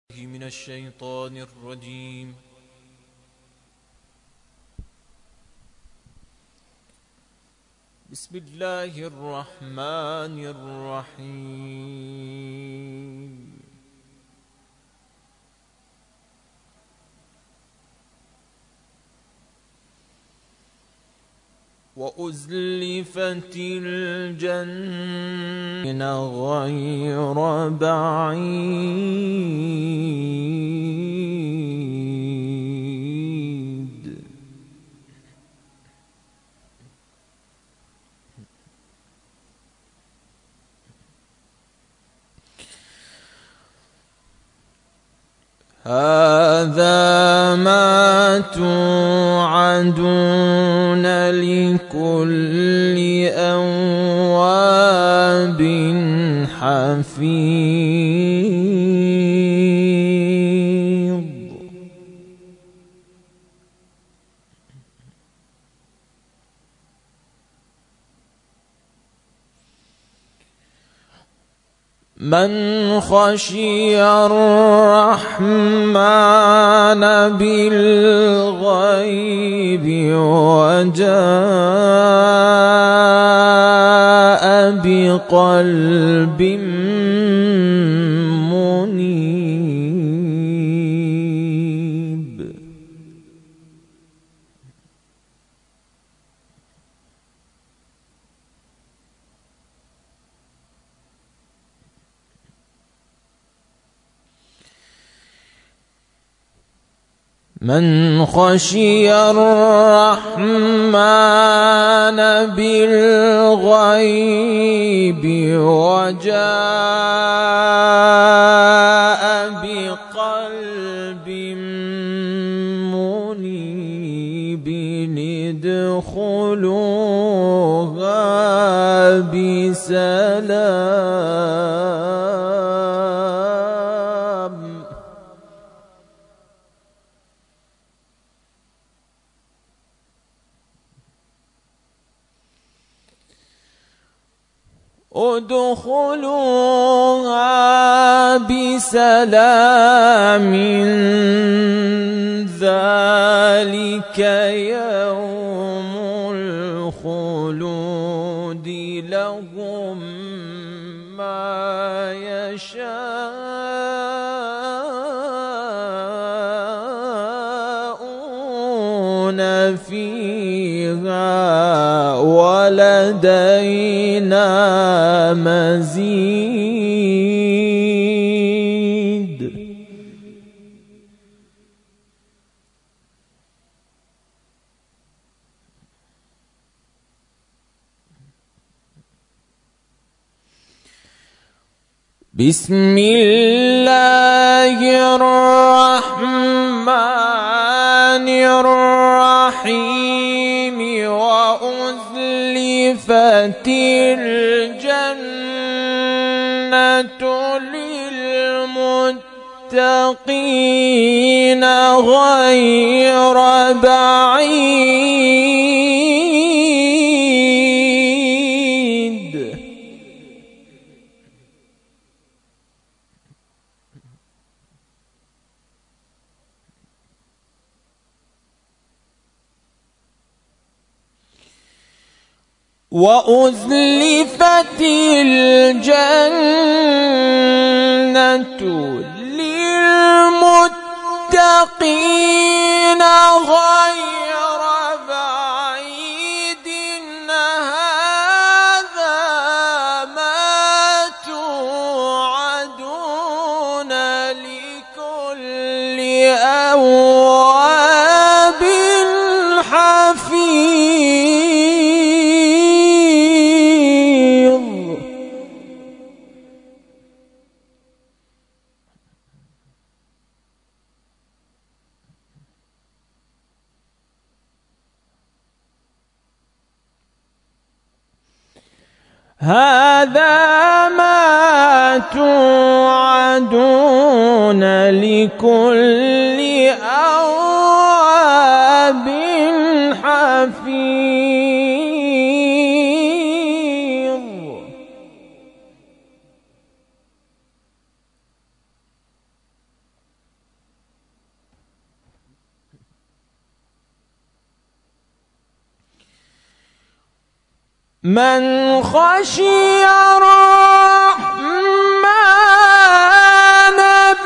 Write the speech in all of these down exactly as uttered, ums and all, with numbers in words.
من الشيطان الرجيم. بسم الله الرحمن الرحيم. وأزلفت الجنة غير بعيد. هذا ما توعدون لكل أواب حفيظ. من خشي الرحمن بالغيب وجاء بقلب منيب. من خشي الرحمن بالغيب وجاء بقلب منيب ادخلوها بسلام. ادخلوها بسلام ذلك يوم الخلود لهم ما يشاءون فيها ولدينا مزيد. بسم الله الرحمن الرحيم. وأزلفت الجنة للمتقين غير بعيد. وأزلفت الجنة للمتقين غير بعيد. هذا ما توعدون لكل أواب حفيظ. هذا ما توعدون لكل أواب حفيظ. من خشي الرحمن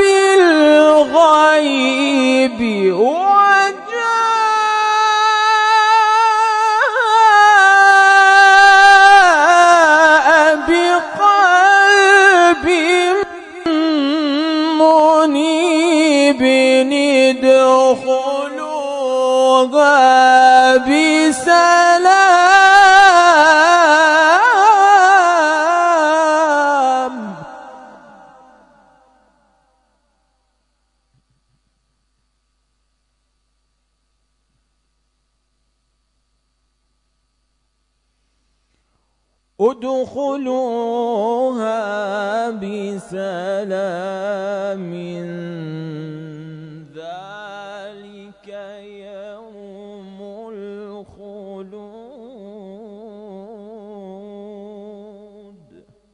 بالغيب وجاء بقلب منيب ادخلوها بسلام. ادخلوها بسلام ذلك يوم الخلود.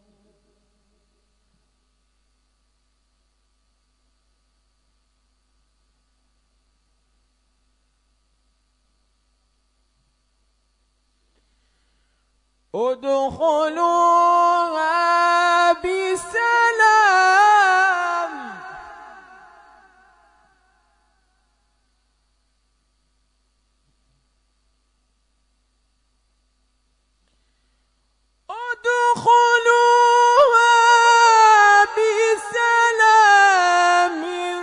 ادخلوها بسلام. ادخلوها بسلام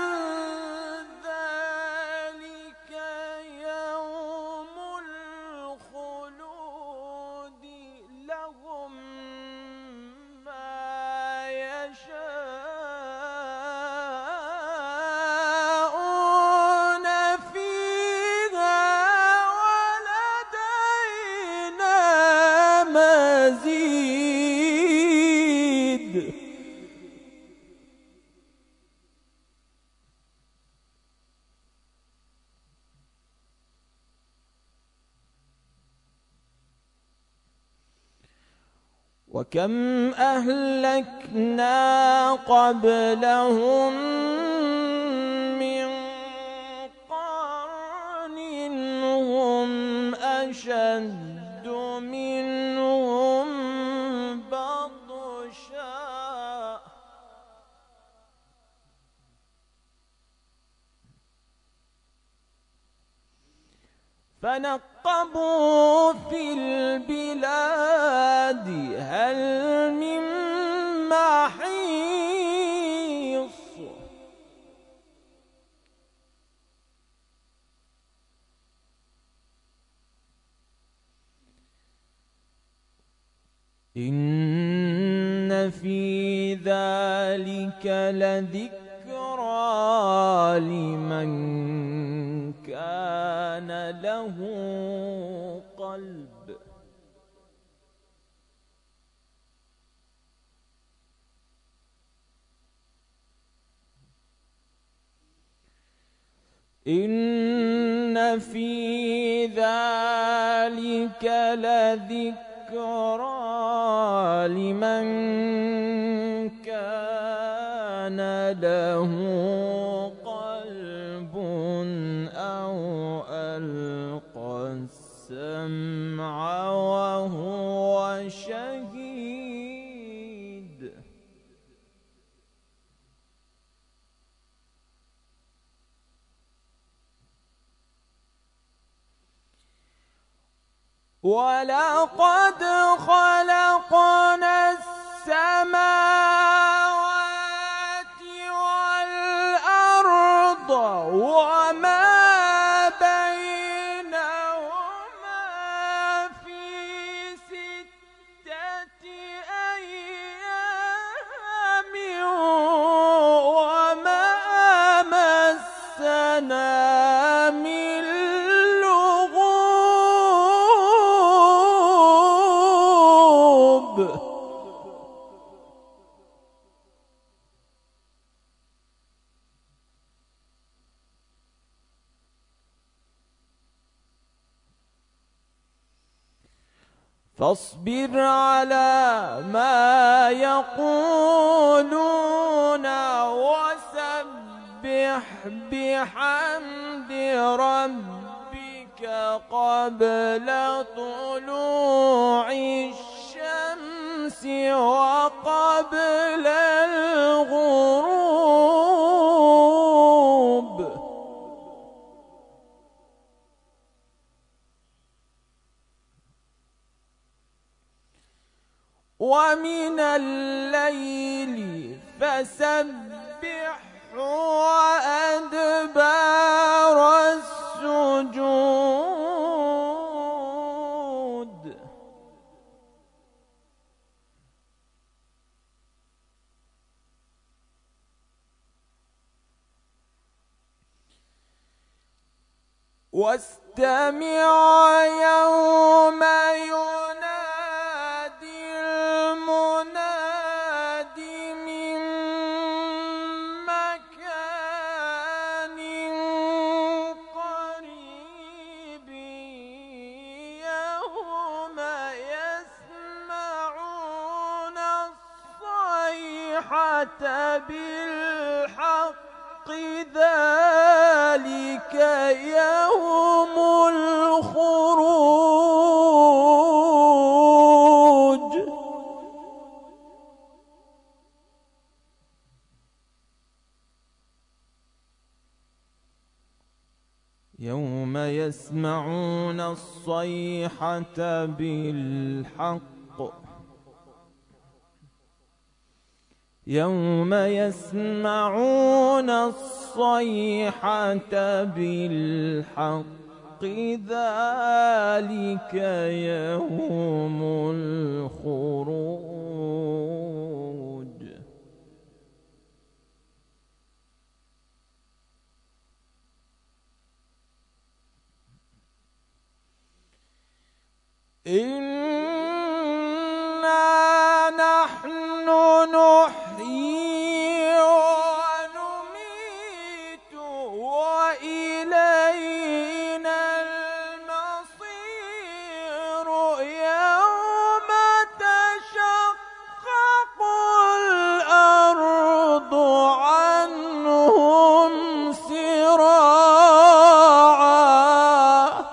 ذلك يوم الخلود لهم ما يشاءون فيها ولدينا مزيد. وكم أهلكنا قبلهم من قرن هم أشد منهم بطشا فنقبوا في البلاد هل من محيص. إن في ذلك لذكرى لمن كان له قلب. إن في ذلك لذكرى لمن كان له قلب أو ألقى السمع وهو شهيد. ولقد خلقنا السماوات والأرض وما بينهما في ستة أيام وما مسنا من لغوب. فاصبر على ما يقولون وسبح بحمد ربك قبل طلوع الشمس وقبل الغروب ومن الليل فسبح وأدبار السجود واستمع يوم ينادي المناد من مكان قريب يوم يسمعون الصيحة بالحق ذلك يوم الخروج يوم يسمعون الصيحة بالحق يوم يسمعون الصيحة بالحق ذلك يوم الخروج إنا نحن نحيي ونميت وإلينا المصير يوم تشقق الأرض عنهم سراعا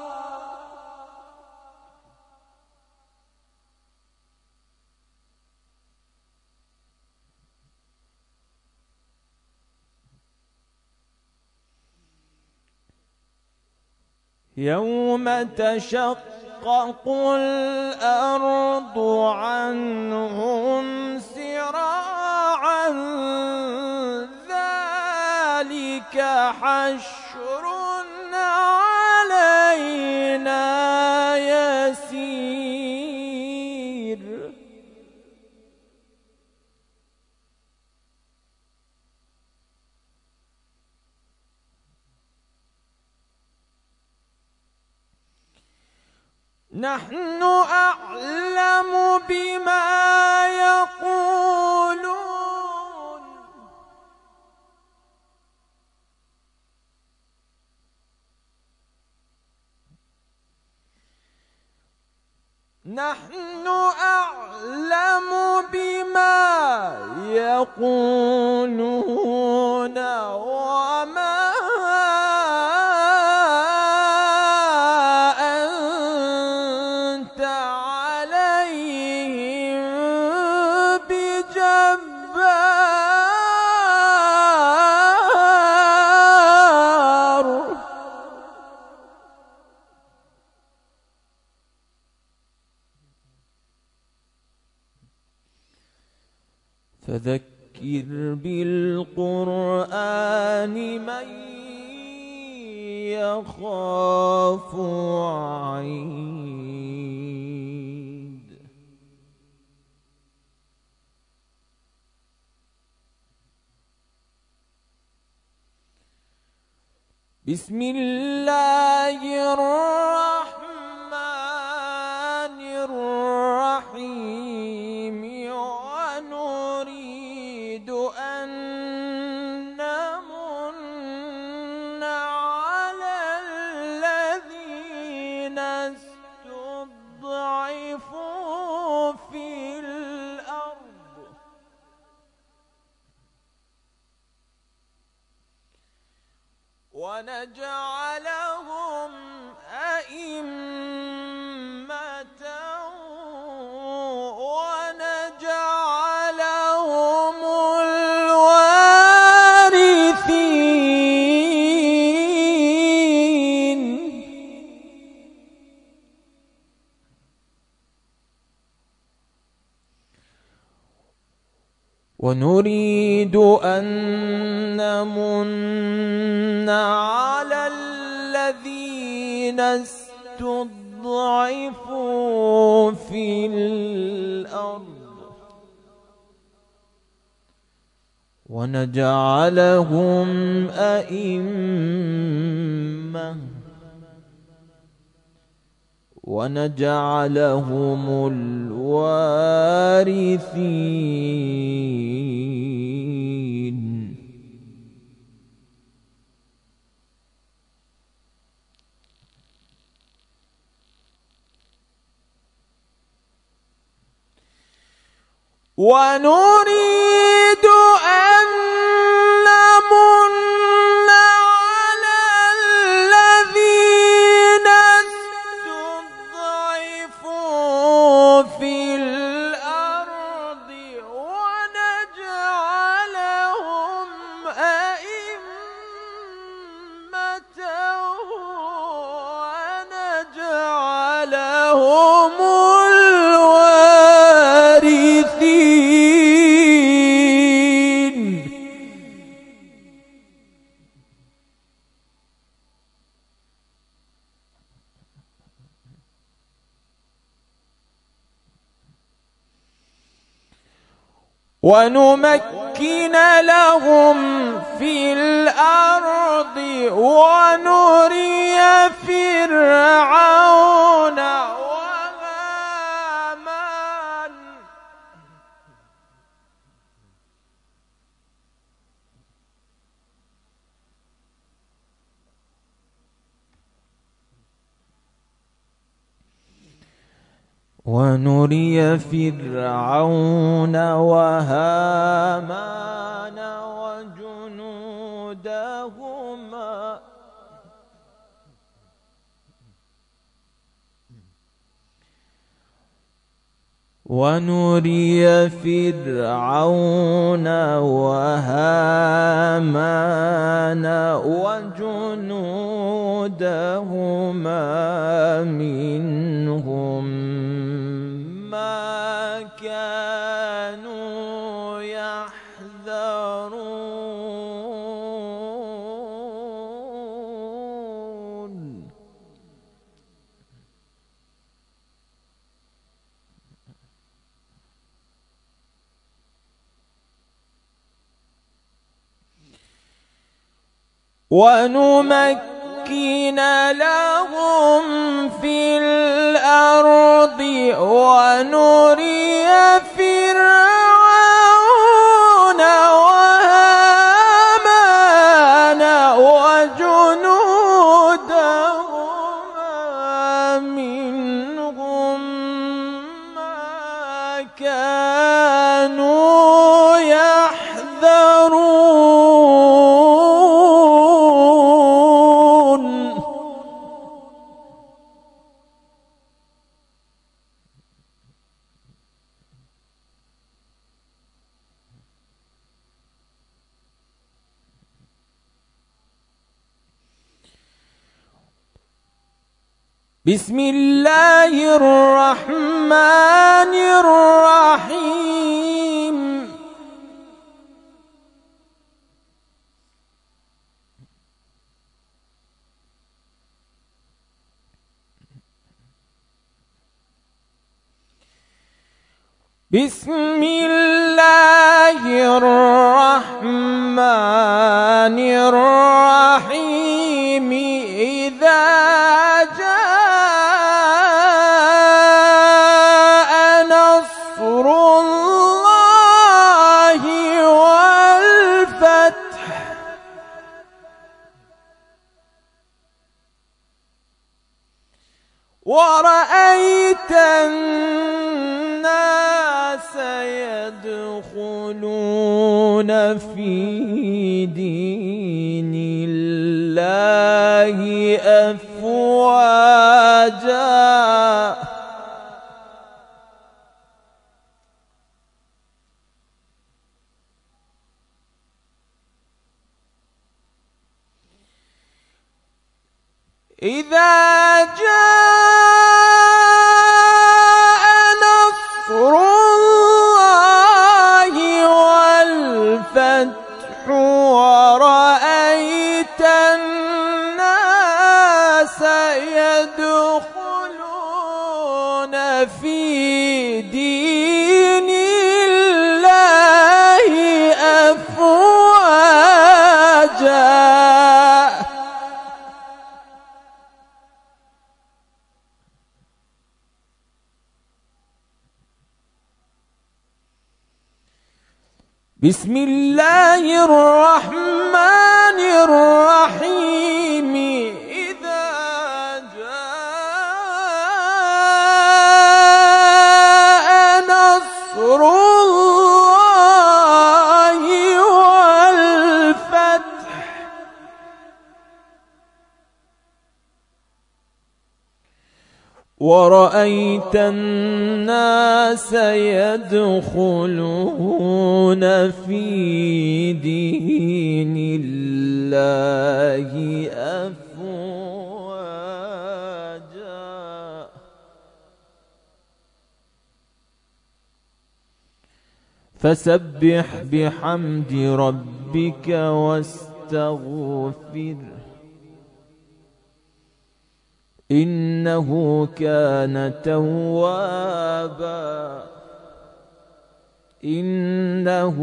يوم تشقق الأرض عنهم سراعا ذلك حشر علينا يسير نحن أعلم بما يقولون نحن أعلم بما يقولون وما فذكر بالقرآن من يخاف وعيد بسم الله الرحمن الرحيم ونريد أن نمن على الذين استضعفوا في الأرض ونجعلهم أئمة ونجعلهم الوارثين ونريد أن نمن على الذين استضعفوا في الأرض ونجعلهم أئمة ونجعلهم الوارثين ونريد أن نمن على الذين استضعفوا في الأرض ونجعلهم أئمة ونجعلهم ونمكن لهم في الأرض ونري فرعون وهامان ونري فرعون وهامان وجنودهما ونري فرعون وهامان وجنودهما منهم ما كانوا يحذرون ونمكن لهم في الأرض ونري فرعون وهامان وجنودهما منهم ما كانوا يحذرون بسم الله الرحمن الرحيم بسم الله الرحمن الرحيم إذا جاء نصر الله والفتح ورأيت الناس يدخلون في دين الله أفواجا إذا جاء نصر الله والفتح ورأيت الناس يدخلون في دين الله أفواجا. بسم الله الرحمن الرحيم. إذا جاء نصر الله والفتح ورأيت الناس يدخلون في دين الله أفواجا. فسبح بحمد ربك واستغفره إنه كان توابا. إنه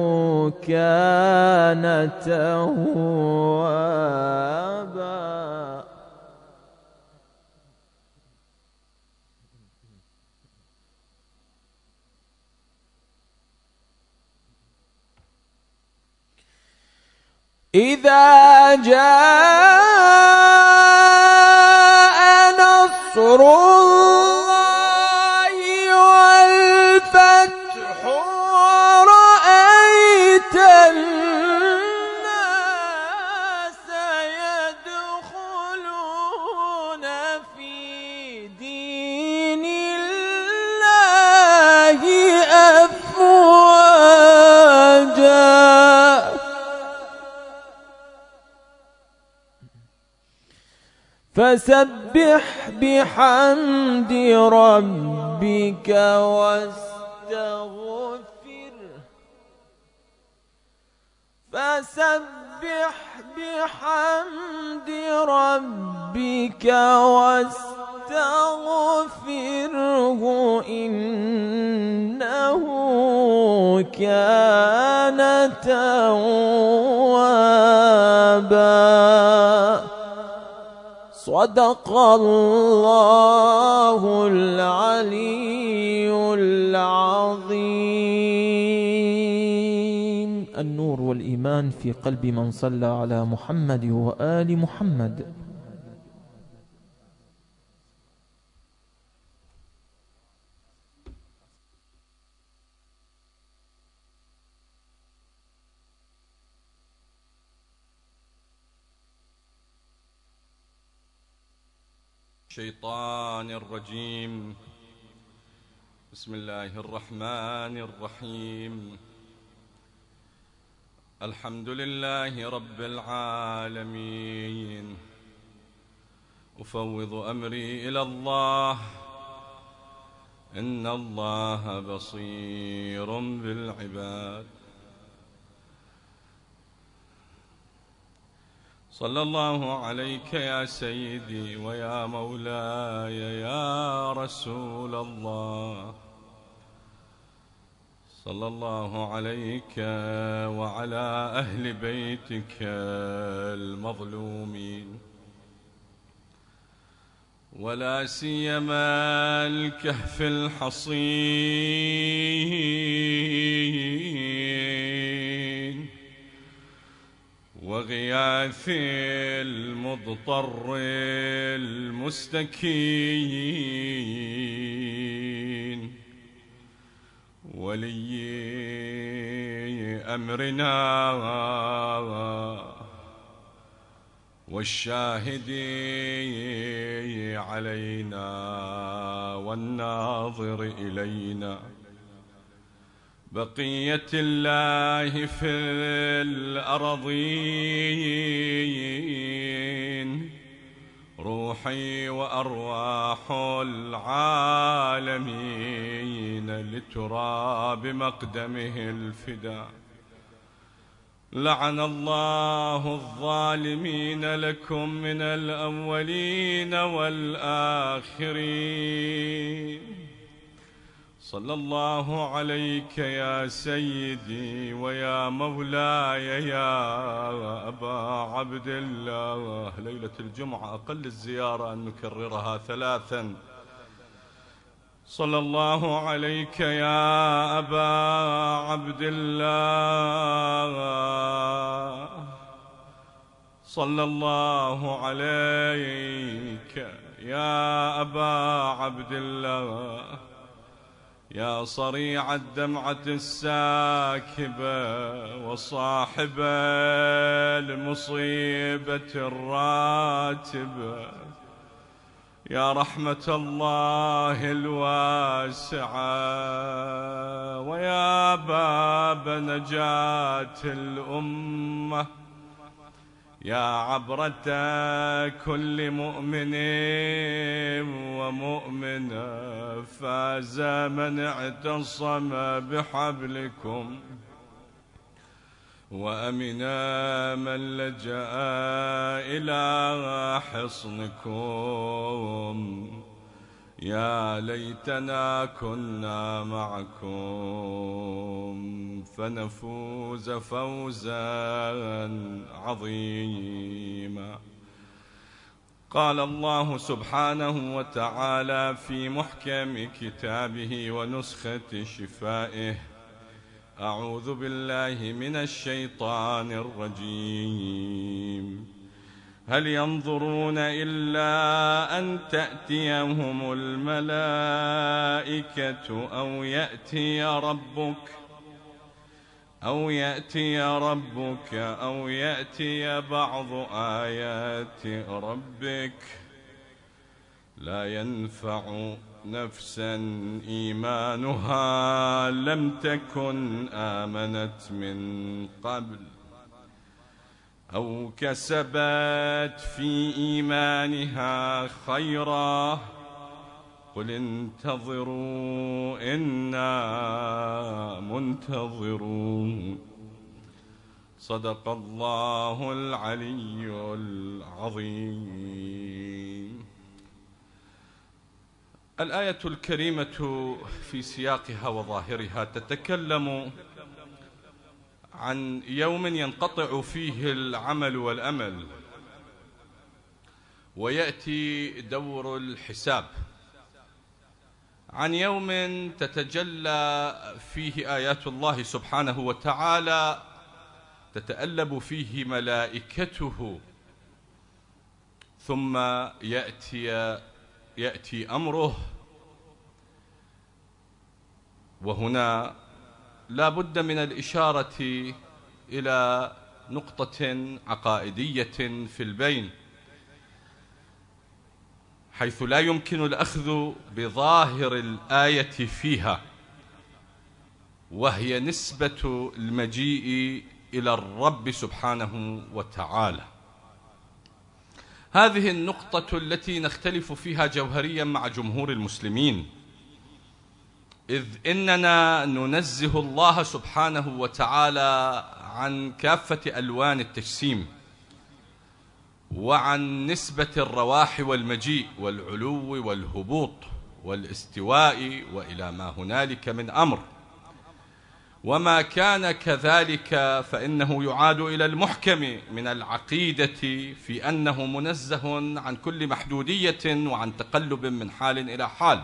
كان توابا. إذا جاء نصر الله والفتح ورأيت الناس يدخلون في دين الله أفواجا. فسبح بحمد ربك واستغفره. فسبح بحمد ربك واستغفره إنه كان توابا. صدق الله العلي العظيم. النور والإيمان في قلب من صلى على محمد وآل محمد. الشيطان الرجيم. بسم الله الرحمن الرحيم. الحمد لله رب العالمين. أفوض أمري إلى الله إن الله بصير بالعباد. صلى الله عليك يا سيدي ويا مولاي يا رسول الله. صلى الله عليك وعلى أهل بيتك المظلومين، ولا سيما الكهف الحصين وغياث المضطر المستكين، ولي أمرنا والشاهد علينا والناظر إلينا، بقية الله في الأرضين، روحي وأرواح العالمين لتراب مقدمه الفداء. لعن الله الظالمين لكم من الأولين والآخرين. صلى الله عليك يا سيدي ويا مولاي يا أبا عبد الله. ليلة الجمعة أقل الزيارة أن نكررها ثلاثا. صلى الله عليك يا أبا عبد الله. صلى الله عليك يا أبا عبد الله يا صريع الدمعة الساكبة وصاحب المصيبة الراتبة، يا رحمة الله الواسعة، ويا باب نجاة الأمة، يا عبرة كل مؤمن ومؤمنة فاز من اعتصم بحبلكم، وأمنا من لجأ إلى حصنكم. يا ليتنا كنا معكم فنفوز فوزا عظيما. قال الله سبحانه وتعالى في محكم كتابه ونسخة شفائه: أعوذ بالله من الشيطان الرجيم. هل ينظرون إلا أن تأتيهم الملائكة أو يأتي ربك أو يأتي ربك أو يأتي بعض آيات ربك؟ لا ينفع نفسا إيمانها لم تكن آمنت من قبل أو كسبت في إيمانها خيرا قل انتظروا إنا منتظرون. صدق الله العلي العظيم. الآية الكريمة في سياقها وظاهرها تتكلم عن يوم ينقطع فيه العمل والأمل ويأتي دور الحساب، عن يوم تتجلى فيه آيات الله سبحانه وتعالى تتألب فيه ملائكته، ثم يأتي يأتي أمره. وهنا لا بد من الإشارة إلى نقطة عقائدية في البين، حيث لا يمكن الأخذ بظاهر الآية فيها، وهي نسبة المجيء إلى الرب سبحانه وتعالى. هذه النقطة التي نختلف فيها جوهريا مع جمهور المسلمين، إذ إننا ننزه الله سبحانه وتعالى عن كافة ألوان التجسيم، وعن نسبة الرواح والمجيء والعلو والهبوط والاستواء وإلى ما هنالك من أمر. وما كان كذلك فإنه يعاد إلى المحكم من العقيدة في أنه منزه عن كل محدودية وعن تقلب من حال إلى حال.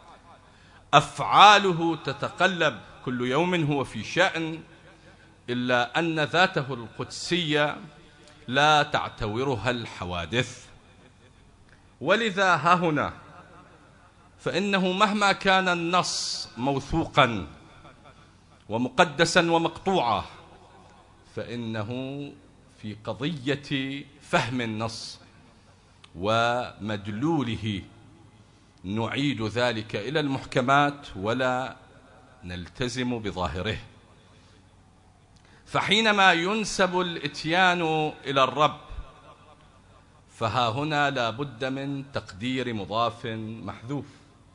أفعاله تتقلب، كل يوم هو في شأن، إلا أن ذاته القدسية لا تعتورها الحوادث. ولذا ها هنا فإنه مهما كان النص موثوقا ومقدسا ومقطوعا، فإنه في قضية فهم النص ومدلوله نعيد ذلك إلى المحكمات ولا نلتزم بظاهره. فحينما ينسب الإتيان إلى الرب فها هنا لا بد من تقدير مضاف محذوف،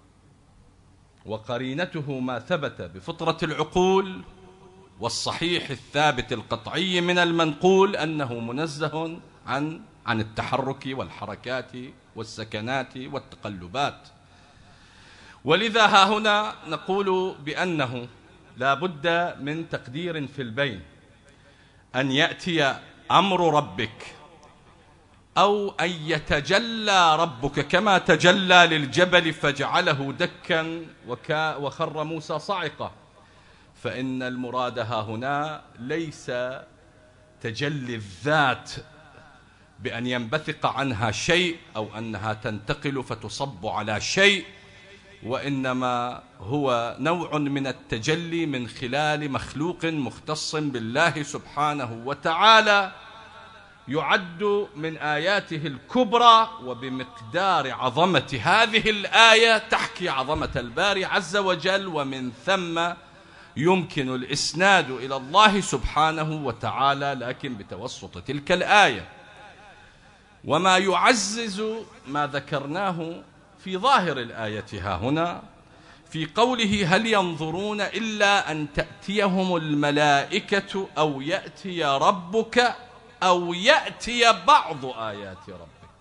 وقرينته ما ثبت بفطرة العقول والصحيح الثابت القطعي من المنقول أنه منزه عن عن التحرك والحركات والسكنات والتقلبات. ولذا ها هنا نقول بأنه لا بد من تقدير في البين، أن يأتي أمر ربك أو أن يتجلى ربك كما تجلى للجبل فجعله دكا وخر موسى صعقة، فإن المراد ها هنا ليس تجلي الذات بأن ينبثق عنها شيء أو أنها تنتقل فتصب على شيء، وإنما هو نوع من التجلي من خلال مخلوق مختص بالله سبحانه وتعالى، يعد من آياته الكبرى، وبمقدار عظمة هذه الآية تحكي عظمة الباري عز وجل، ومن ثم يمكن الإسناد إلى الله سبحانه وتعالى، لكن بتوسط تلك الآية. وما يعزز ما ذكرناه في ظاهر الآية ها هنا في قوله هل ينظرون إلا أن تأتيهم الملائكة أو يأتي ربك أو يأتي بعض آيات ربك،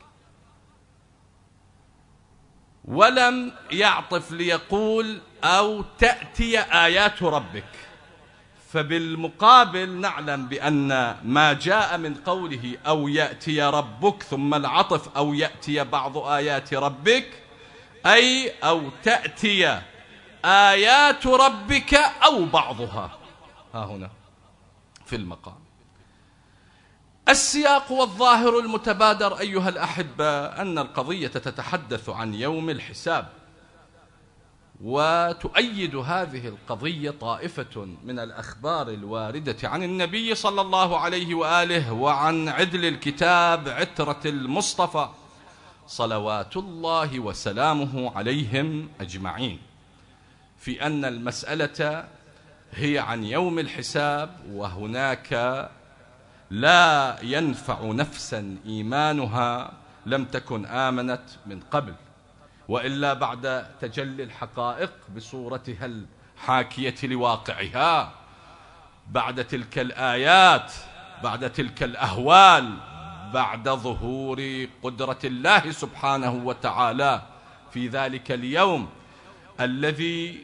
ولم يعطف ليقول أو تأتي آيات ربك. فبالمقابل نعلم بأن ما جاء من قوله أو يأتي ربك ثم العطف أو يأتي بعض آيات ربك أي أو تأتي آيات ربك أو بعضها، ها هنا في المقام. السياق والظاهر المتبادر أيها الأحبة أن القضية تتحدث عن يوم الحساب، وتؤيد هذه القضية طائفة من الأخبار الواردة عن النبي صلى الله عليه وآله وعن عدل الكتاب عترة المصطفى صلوات الله وسلامه عليهم أجمعين، في أن المسألة هي عن يوم الحساب، وهناك لا ينفع نفسا إيمانها لم تكن آمنت من قبل، وإلا بعد تجلي الحقائق بصورتها الحاكية لواقعها، بعد تلك الآيات، بعد تلك الأهوال، بعد ظهور قدرة الله سبحانه وتعالى في ذلك اليوم الذي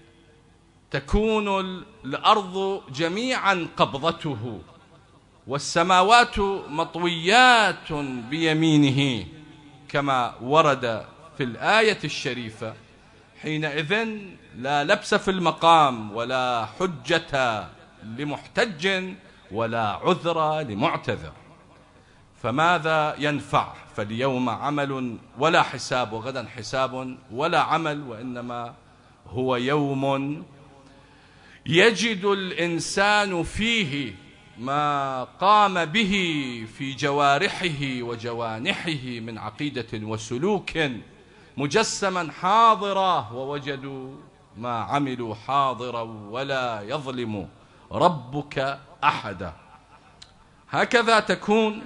تكون الأرض جميعا قبضته والسماوات مطويات بيمينه كما ورد في الآية الشريفة، حينئذ لا لبس في المقام ولا حجة لمحتج ولا عذر لمعتذر. فماذا ينفع؟ فاليوم عمل ولا حساب، وغدا حساب ولا عمل، وإنما هو يوم يجد الإنسان فيه ما قام به في جوارحه وجوانحه من عقيدة وسلوك مجسما حاضرا، ووجدوا ما عملوا حاضرا ولا يظلم ربك أحدا. هكذا تكون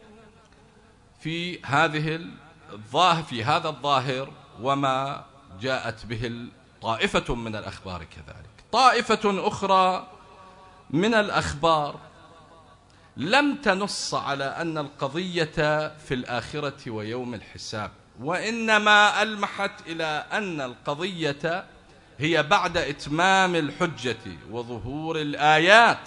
في هذه الظاهر في هذا الظاهر وما جاءت به طائفة من الأخبار. كذلك طائفة أخرى من الأخبار لم تنص على أن القضية في الآخرة ويوم الحساب، وإنما ألمحت إلى أن القضية هي بعد إتمام الحجة وظهور الآيات،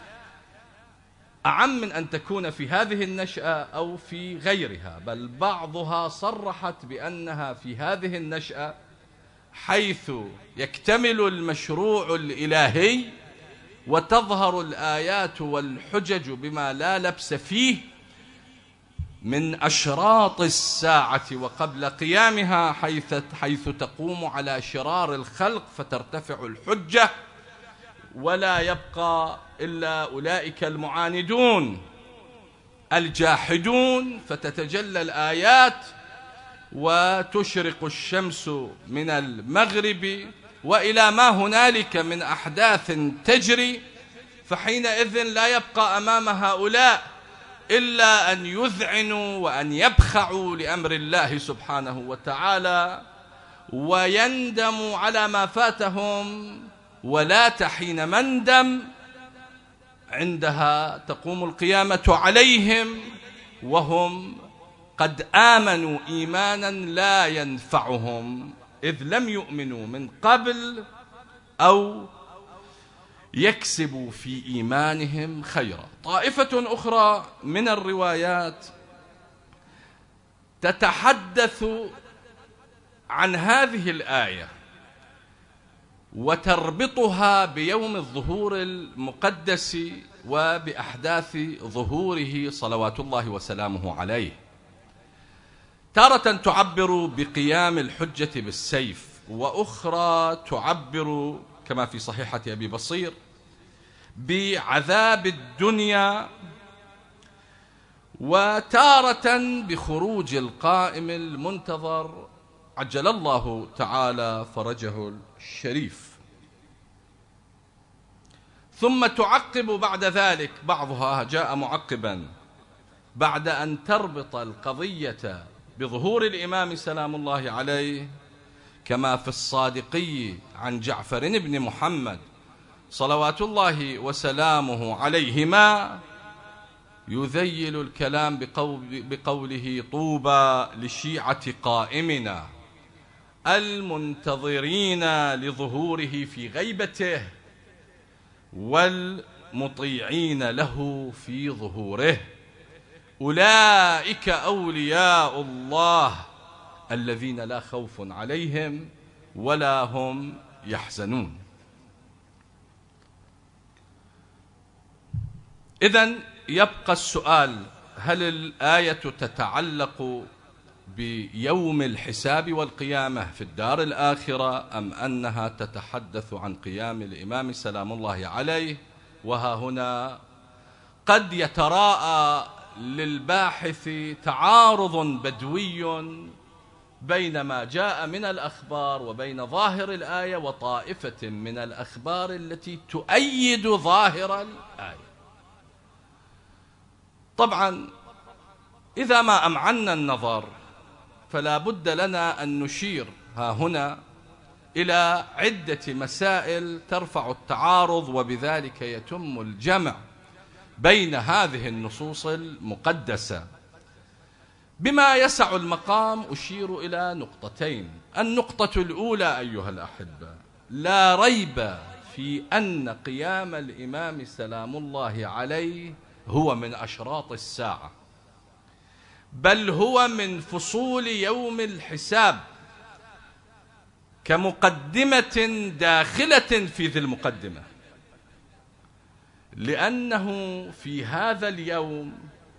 أعم من أن تكون في هذه النشأة أو في غيرها، بل بعضها صرحت بأنها في هذه النشأة حيث يكتمل المشروع الإلهي وتظهر الآيات والحجج بما لا لبس فيه من أشراط الساعة وقبل قيامها، حيث, حيث تقوم على شرار الخلق فترتفع الحجة ولا يبقى إلا أولئك المعاندون الجاحدون، فتتجلى الآيات وتشرق الشمس من المغرب وإلى ما هنالك من أحداث تجري، فحينئذ لا يبقى أمام هؤلاء إلا أن يذعنوا وأن يبخعوا لأمر الله سبحانه وتعالى ويندموا على ما فاتهم، ولا حين مندم عندها تقوم القيامة عليهم وهم قد آمنوا إيمانا لا ينفعهم، إذ لم يؤمنوا من قبل أو يكسبوا في إيمانهم خيرا. طائفة أخرى من الروايات تتحدث عن هذه الآية وتربطها بيوم الظهور المقدس وبأحداث ظهوره صلوات الله وسلامه عليه. تارة تعبر بقيام الحجة بالسيف، وأخرى تعبر كما في صحيحة أبي بصير بعذاب الدنيا، وتارة بخروج القائم المنتظر عجل الله تعالى فرجه الشريف. ثم تعقب بعد ذلك، بعضها جاء معقبا بعد أن تربط القضية بظهور الإمام سلام الله عليه كما في الصادقي عن جعفر بن محمد صلوات الله وسلامه عليهما، يذيل الكلام بقول بقوله طوبى لشيعة قائمنا المنتظرين لظهوره في غيبته والمطيعين له في ظهوره، أولئك أولياء الله الذين لا خوف عليهم ولا هم يحزنون. إذن يبقى السؤال: هل الآية تتعلق بيوم الحساب والقيامة في الدار الآخرة، أم أنها تتحدث عن قيام الإمام سلام الله عليه؟ وها هنا قد يتراءى للباحث تعارض بدوي بين ما جاء من الأخبار وبين ظاهر الآية وطائفة من الأخبار التي تؤيد ظاهر الآية. طبعا إذا ما أمعنا النظر فلا بد لنا أن نشير ها هنا إلى عدة مسائل ترفع التعارض، وبذلك يتم الجمع بين هذه النصوص المقدسة. بما يسع المقام أشير إلى نقطتين. النقطة الأولى أيها الأحبة: لا ريب في أن قيام الإمام سلام الله عليه هو من أشراط الساعة، بل هو من فصول يوم الحساب، كمقدمة داخلة في ذي المقدمة، لأنه في هذا اليوم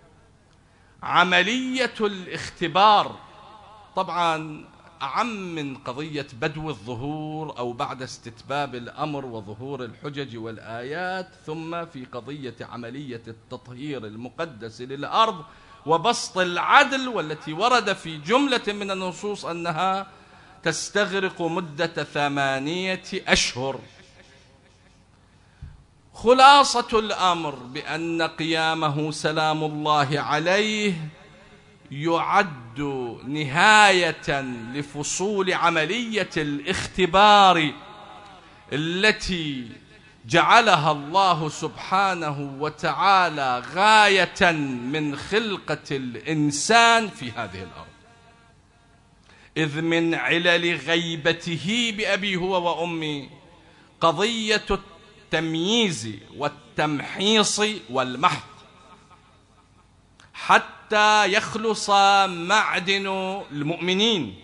عملية الاختبار، طبعا أعم من قضية بدو الظهور أو بعد استتباب الأمر وظهور الحجج والآيات، ثم في قضية عملية التطهير المقدس للأرض وبسط العدل، والتي ورد في جملة من النصوص أنها تستغرق مدة ثمانية أشهر. خلاصة الأمر بأن قيامه سلام الله عليه يعد نهاية لفصول عملية الاختبار التي جعلها الله سبحانه وتعالى غاية من خلقة الإنسان في هذه الأرض، إذ من علل غيبته بأبي هو وأمي قضية التمييز والتمحيص والمحض، حتى يخلص معدن المؤمنين،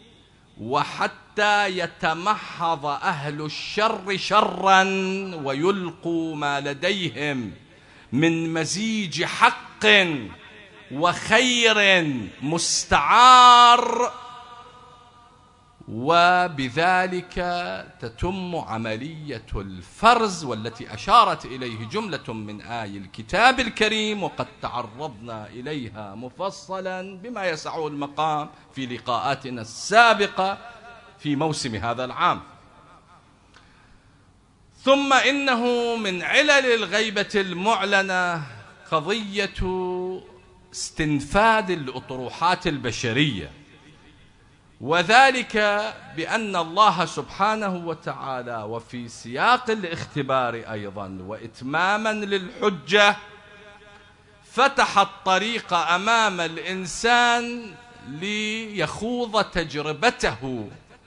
وحتى يتمحض أهل الشر شرا ويلقوا ما لديهم من مزيج حق وخير مستعار، وبذلك تتم عملية الفرز، والتي أشارت إليه جملة من آي الكتاب الكريم، وقد تعرضنا إليها مفصلا بما يسعه المقام في لقاءاتنا السابقة في موسم هذا العام. ثم إنه من علل الغيبة المعلنة قضية استنفاد الأطروحات البشرية، وذلك بأن الله سبحانه وتعالى وفي سياق الاختبار أيضا وإتماما للحجة فتح الطريق أمام الإنسان ليخوض تجربته،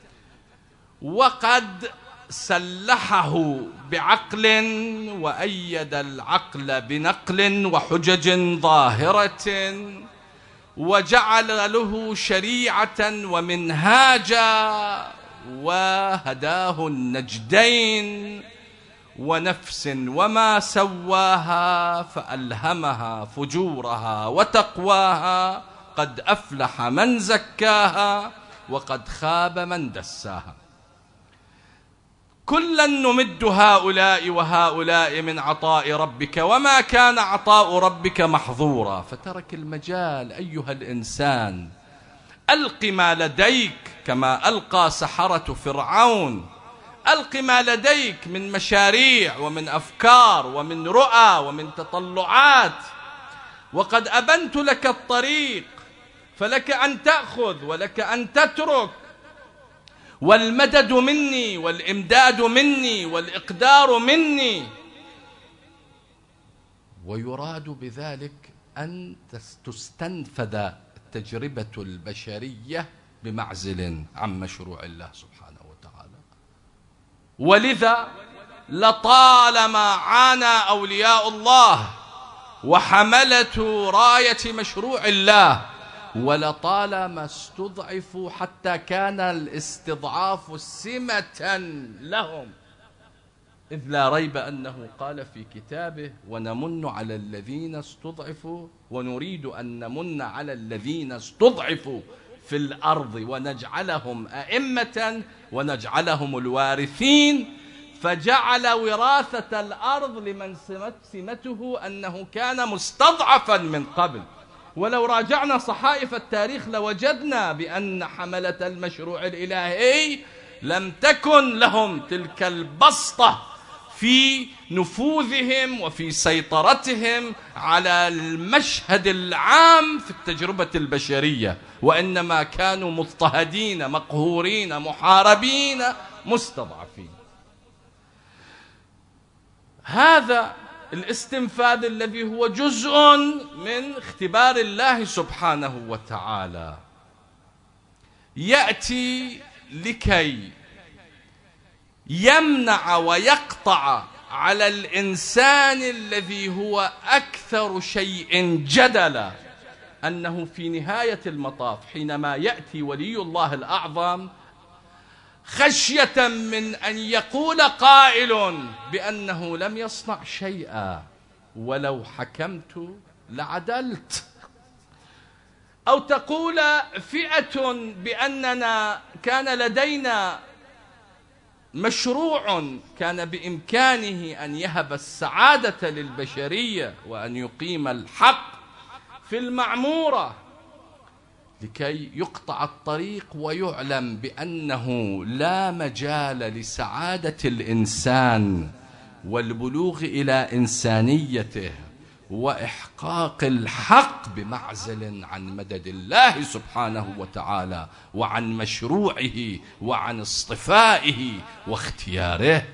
وقد سلحه بعقل وأيد العقل بنقل وحجج ظاهرة، وجعل له شريعة ومنهاجا، وهداه النجدين، ونفس وما سواها فألهمها فجورها وتقواها، قد أفلح من زكاها وقد خاب من دساها. كلا نمد هؤلاء وهؤلاء من عطاء ربك وما كان عطاء ربك محظورا. فترك المجال أيها الإنسان، ألق ما لديك كما ألقى سحرة فرعون، ألق ما لديك من مشاريع ومن أفكار ومن رؤى ومن تطلعات، وقد أبنت لك الطريق، فلك أن تأخذ ولك أن تترك، والمدد مني والإمداد مني والإقدار مني. ويراد بذلك أن تستنفذ التجربة البشرية بمعزل عن مشروع الله سبحانه وتعالى. ولذا لطالما عانى أولياء الله وحملة راية مشروع الله، ولطالما استضعفوا حتى كان الاستضعاف سمة لهم، إذ لا ريب أنه قال في كتابه: ونمن على الذين استضعفوا ونريد أن نمن على الذين استضعفوا في الأرض ونجعلهم أئمة ونجعلهم الوارثين. فجعل وراثة الأرض لمن سمته أنه كان مستضعفا من قبل. ولو راجعنا صحائف التاريخ لوجدنا بأن حملة المشروع الإلهي لم تكن لهم تلك البسطة في نفوذهم وفي سيطرتهم على المشهد العام في التجربة البشرية، وإنما كانوا مضطهدين مقهورين محاربين مستضعفين. هذا الاستنفاذ الذي هو جزء من اختبار الله سبحانه وتعالى يأتي لكي يمنع ويقطع على الإنسان الذي هو أكثر شيء جدلا أنه في نهاية المطاف حينما يأتي ولي الله الأعظم خشية من أن يقول قائل بأنه لم يصنع شيئا ولو حكمت لعدلت، أو تقول فئة بأننا كان لدينا مشروع كان بإمكانه أن يهب السعادة للبشرية وأن يقيم الحق في المعمورة، لكي يقطع الطريق ويعلم بأنه لا مجال لسعادة الإنسان والبلوغ إلى إنسانيته وإحقاق الحق بمعزل عن مدد الله سبحانه وتعالى وعن مشروعه وعن اصطفائه واختياره.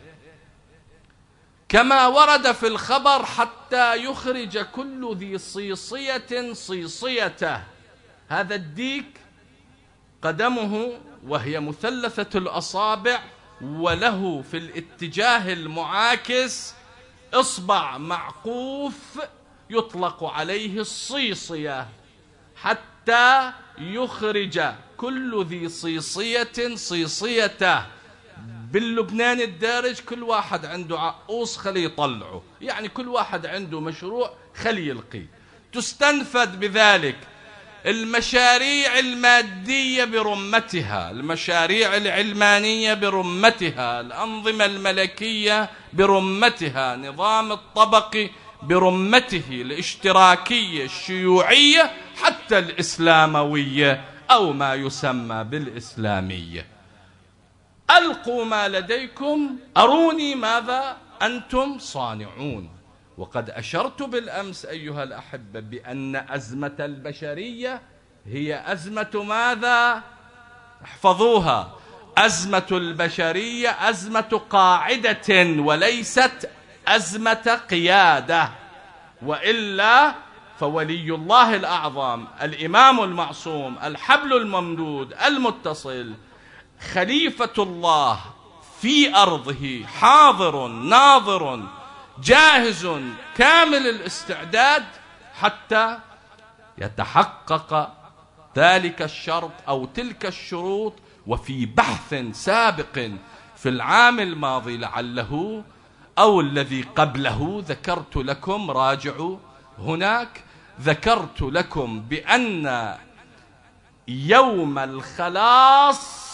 كما ورد في الخبر: حتى يخرج كل ذي صيصية صيصيته. هذا الديك قدمه وهي مثلثة الأصابع، وله في الاتجاه المعاكس إصبع معقوف يطلق عليه الصيصية، حتى يخرج كل ذي صيصية صيصيته. باللبنان الدارج كل واحد عنده عقوص خلي يطلعه، يعني كل واحد عنده مشروع خلي يلقي. تستنفد بذلك المشاريع المادية برمتها، المشاريع العلمانية برمتها، الأنظمة الملكية برمتها، نظام الطبقي برمته، الاشتراكية، الشيوعية، حتى الإسلاموية أو ما يسمى بالإسلامية. ألقوا ما لديكم أروني ماذا أنتم صانعون. وقد أشرت بالأمس أيها الأحبة بأن أزمة البشرية هي أزمة ماذا؟ احفظوها، أزمة البشرية أزمة قاعدة وليست أزمة قيادة، وإلا فولي الله الأعظم الإمام المعصوم الحبل الممدود المتصل خليفة الله في أرضه حاضر ناظر جاهز كامل الاستعداد حتى يتحقق ذلك الشرط أو تلك الشروط. وفي بحث سابق في العام الماضي لعله أو الذي قبله ذكرت لكم، راجعوا هناك، ذكرت لكم بأن يوم الخلاص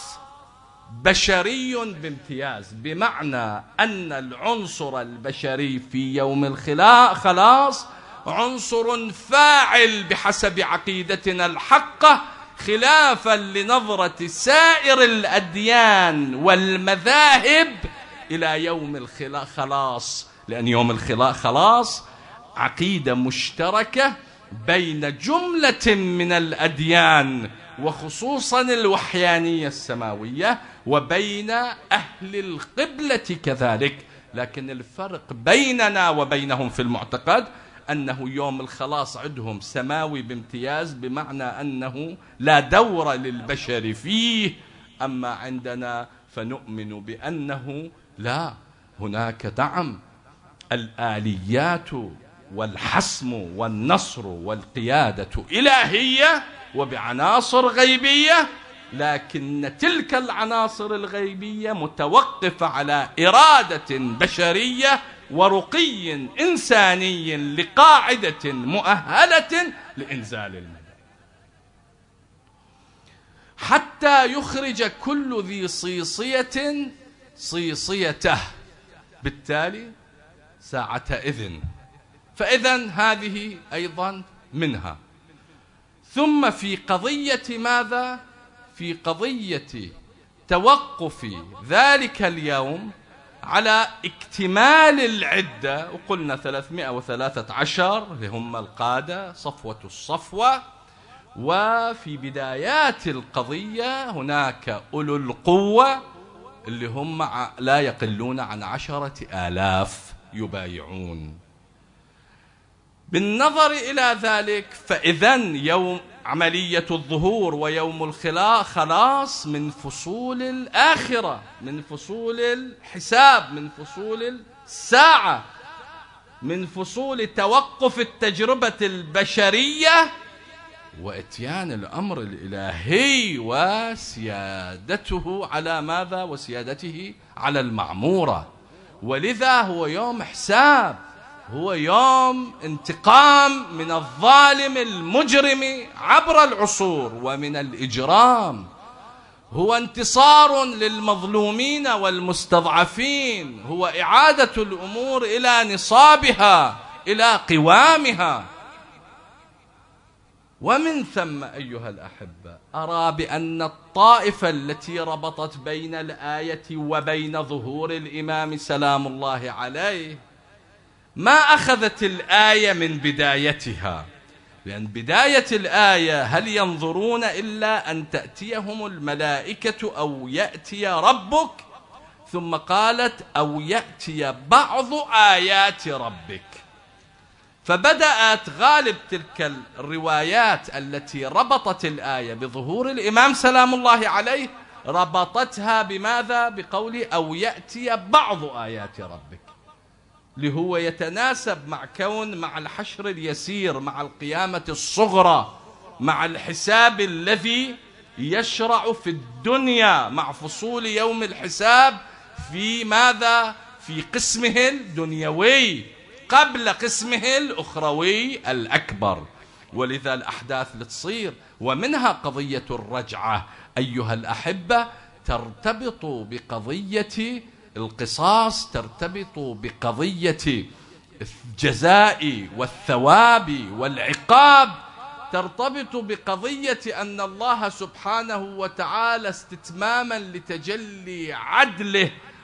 بشري بامتياز، بمعنى أن العنصر البشري في يوم الخلاص عنصر فاعل بحسب عقيدتنا الحقة، خلافا لنظرة سائر الأديان والمذاهب إلى يوم الخلاص، لأن يوم الخلاص عقيدة مشتركة بين جملة من الأديان وخصوصا الوحيانية السماوية وبين أهل القبلة كذلك. لكن الفرق بيننا وبينهم في المعتقد أنه يوم الخلاص عندهم سماوي بامتياز، بمعنى أنه لا دور للبشر فيه، أما عندنا فنؤمن بأنه لا، هناك دعم الآليات والحسم والنصر والقيادة إلهية وبعناصر غيبية، لكن تلك العناصر الغيبية متوقفة على إرادة بشرية ورقي إنساني لقاعدة مؤهلة لإنزال المدد، حتى يخرج كل ذي صيصية صيصيته، بالتالي ساعة إذن. فإذن هذه أيضا منها. ثم في قضية ماذا؟ في قضية توقف ذلك اليوم على اكتمال العدة، وقلنا ثلاثمائة وثلاثة عشر اللي هم القادة صفوة الصفوة، وفي بدايات القضية هناك أولو القوة اللي هم لا يقلون عن عشرة آلاف يبايعون. بالنظر إلى ذلك فإذن يوم عملية الظهور ويوم الخلاص من فصول الآخرة، من فصول الحساب، من فصول الساعة، من فصول توقف التجربة البشرية وإتيان الأمر الإلهي وسيادته على ماذا؟ وسيادته على المعمورة. ولذا هو يوم حساب، هو يوم انتقام من الظالم المجرم عبر العصور ومن الإجرام، هو انتصار للمظلومين والمستضعفين، هو إعادة الأمور إلى نصابها، إلى قوامها. ومن ثم أيها الأحبة أرى بأن الطائفة التي ربطت بين الآية وبين ظهور الإمام سلام الله عليه ما أخذت الآية من بدايتها، لأن بداية الآية هل ينظرون إلا أن تأتيهم الملائكة أو يأتي ربك، ثم قالت أو يأتي بعض آيات ربك. فبدأت غالب تلك الروايات التي ربطت الآية بظهور الإمام سلام الله عليه ربطتها بماذا؟ بقول أو يأتي بعض آيات ربك، اللي هو يتناسب مع كون مع الحشر اليسير، مع القيامة الصغرى، مع الحساب الذي يشرع في الدنيا، مع فصول يوم الحساب في ماذا؟ في قسمه الدنيوي قبل قسمه الأخروي الأكبر. ولذا الأحداث اللي تصير ومنها قضية الرجعة أيها الأحبة ترتبط بقضية القصاص، ترتبط بقضية الجزاء والثواب والعقاب، ترتبط بقضية أن الله سبحانه وتعالى استتماما لتجلي عدله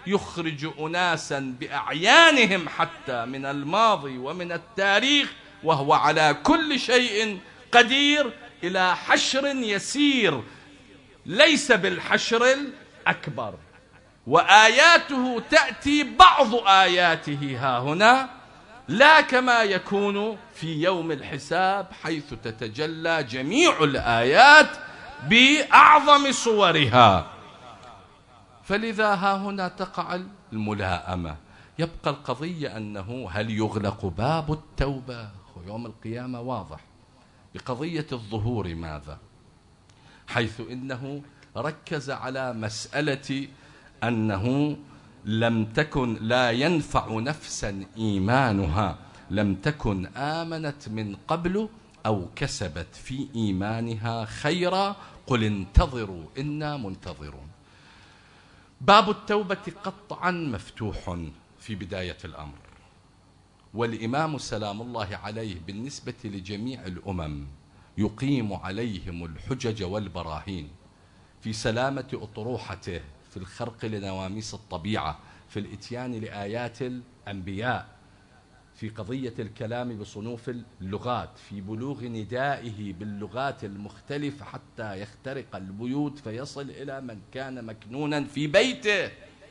يخرج أناسا بأعيانهم حتى من الماضي ومن التاريخ وهو على كل شيء قدير إلى حشر يسير ليس بالحشر الأكبر. وآياته تأتي بعض آياته ها هنا لا كما يكون في يوم الحساب حيث تتجلى جميع الآيات بأعظم صورها. فلذا ها هنا تقع الملائمة. يبقى القضية أنه هل يغلق باب التوبة يوم القيامة؟ واضح. بقضية الظهور ماذا؟ حيث إنه ركز على مسألة أنه لم تكن لا ينفع نفسا إيمانها لم تكن آمنت من قبل أو كسبت في إيمانها خيرا قل انتظروا إنا منتظرون. باب التوبة قطعا مفتوح في بداية الأمر، والإمام سلام الله عليه بالنسبة لجميع الأمم يقيم عليهم الحجج والبراهين في سلامة أطروحته، في الخرق لنواميس الطبيعة، في الإتيان لآيات الأنبياء، في قضية الكلام بصنوف اللغات، في بلوغ ندائه باللغات المختلفة حتى يخترق البيوت فيصل إلى من كان مكنونا في بيته،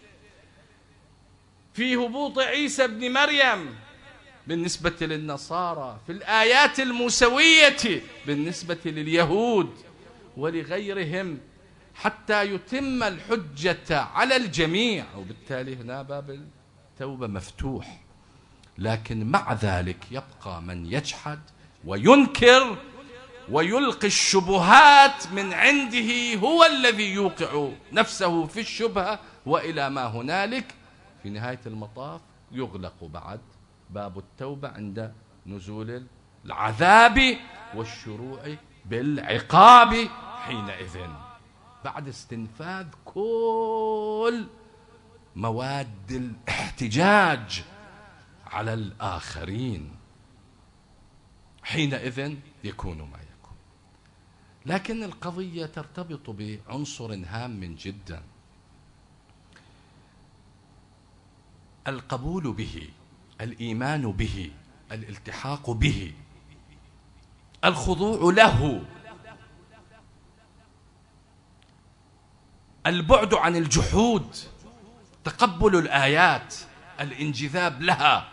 في هبوط عيسى ابن مريم بالنسبة للنصارى، في الآيات الموسوية بالنسبة لليهود ولغيرهم، حتى يتم الحجة على الجميع. وبالتالي هنا باب التوبة مفتوح. لكن مع ذلك يبقى من يجحد وينكر ويلقي الشبهات من عنده، هو الذي يوقع نفسه في الشبهة، وإلى ما هنالك في نهاية المطاف يغلق بعد باب التوبة عند نزول العذاب والشروع بالعقاب حينئذ، بعد استنفاذ كل مواد الاحتجاج على الآخرين. حينئذ يكون ما يكون. لكن القضية ترتبط بعنصر هام جدا، القبول به، الإيمان به، الالتحاق به، الخضوع له، البعد عن الجحود، تقبل الآيات، الانجذاب لها،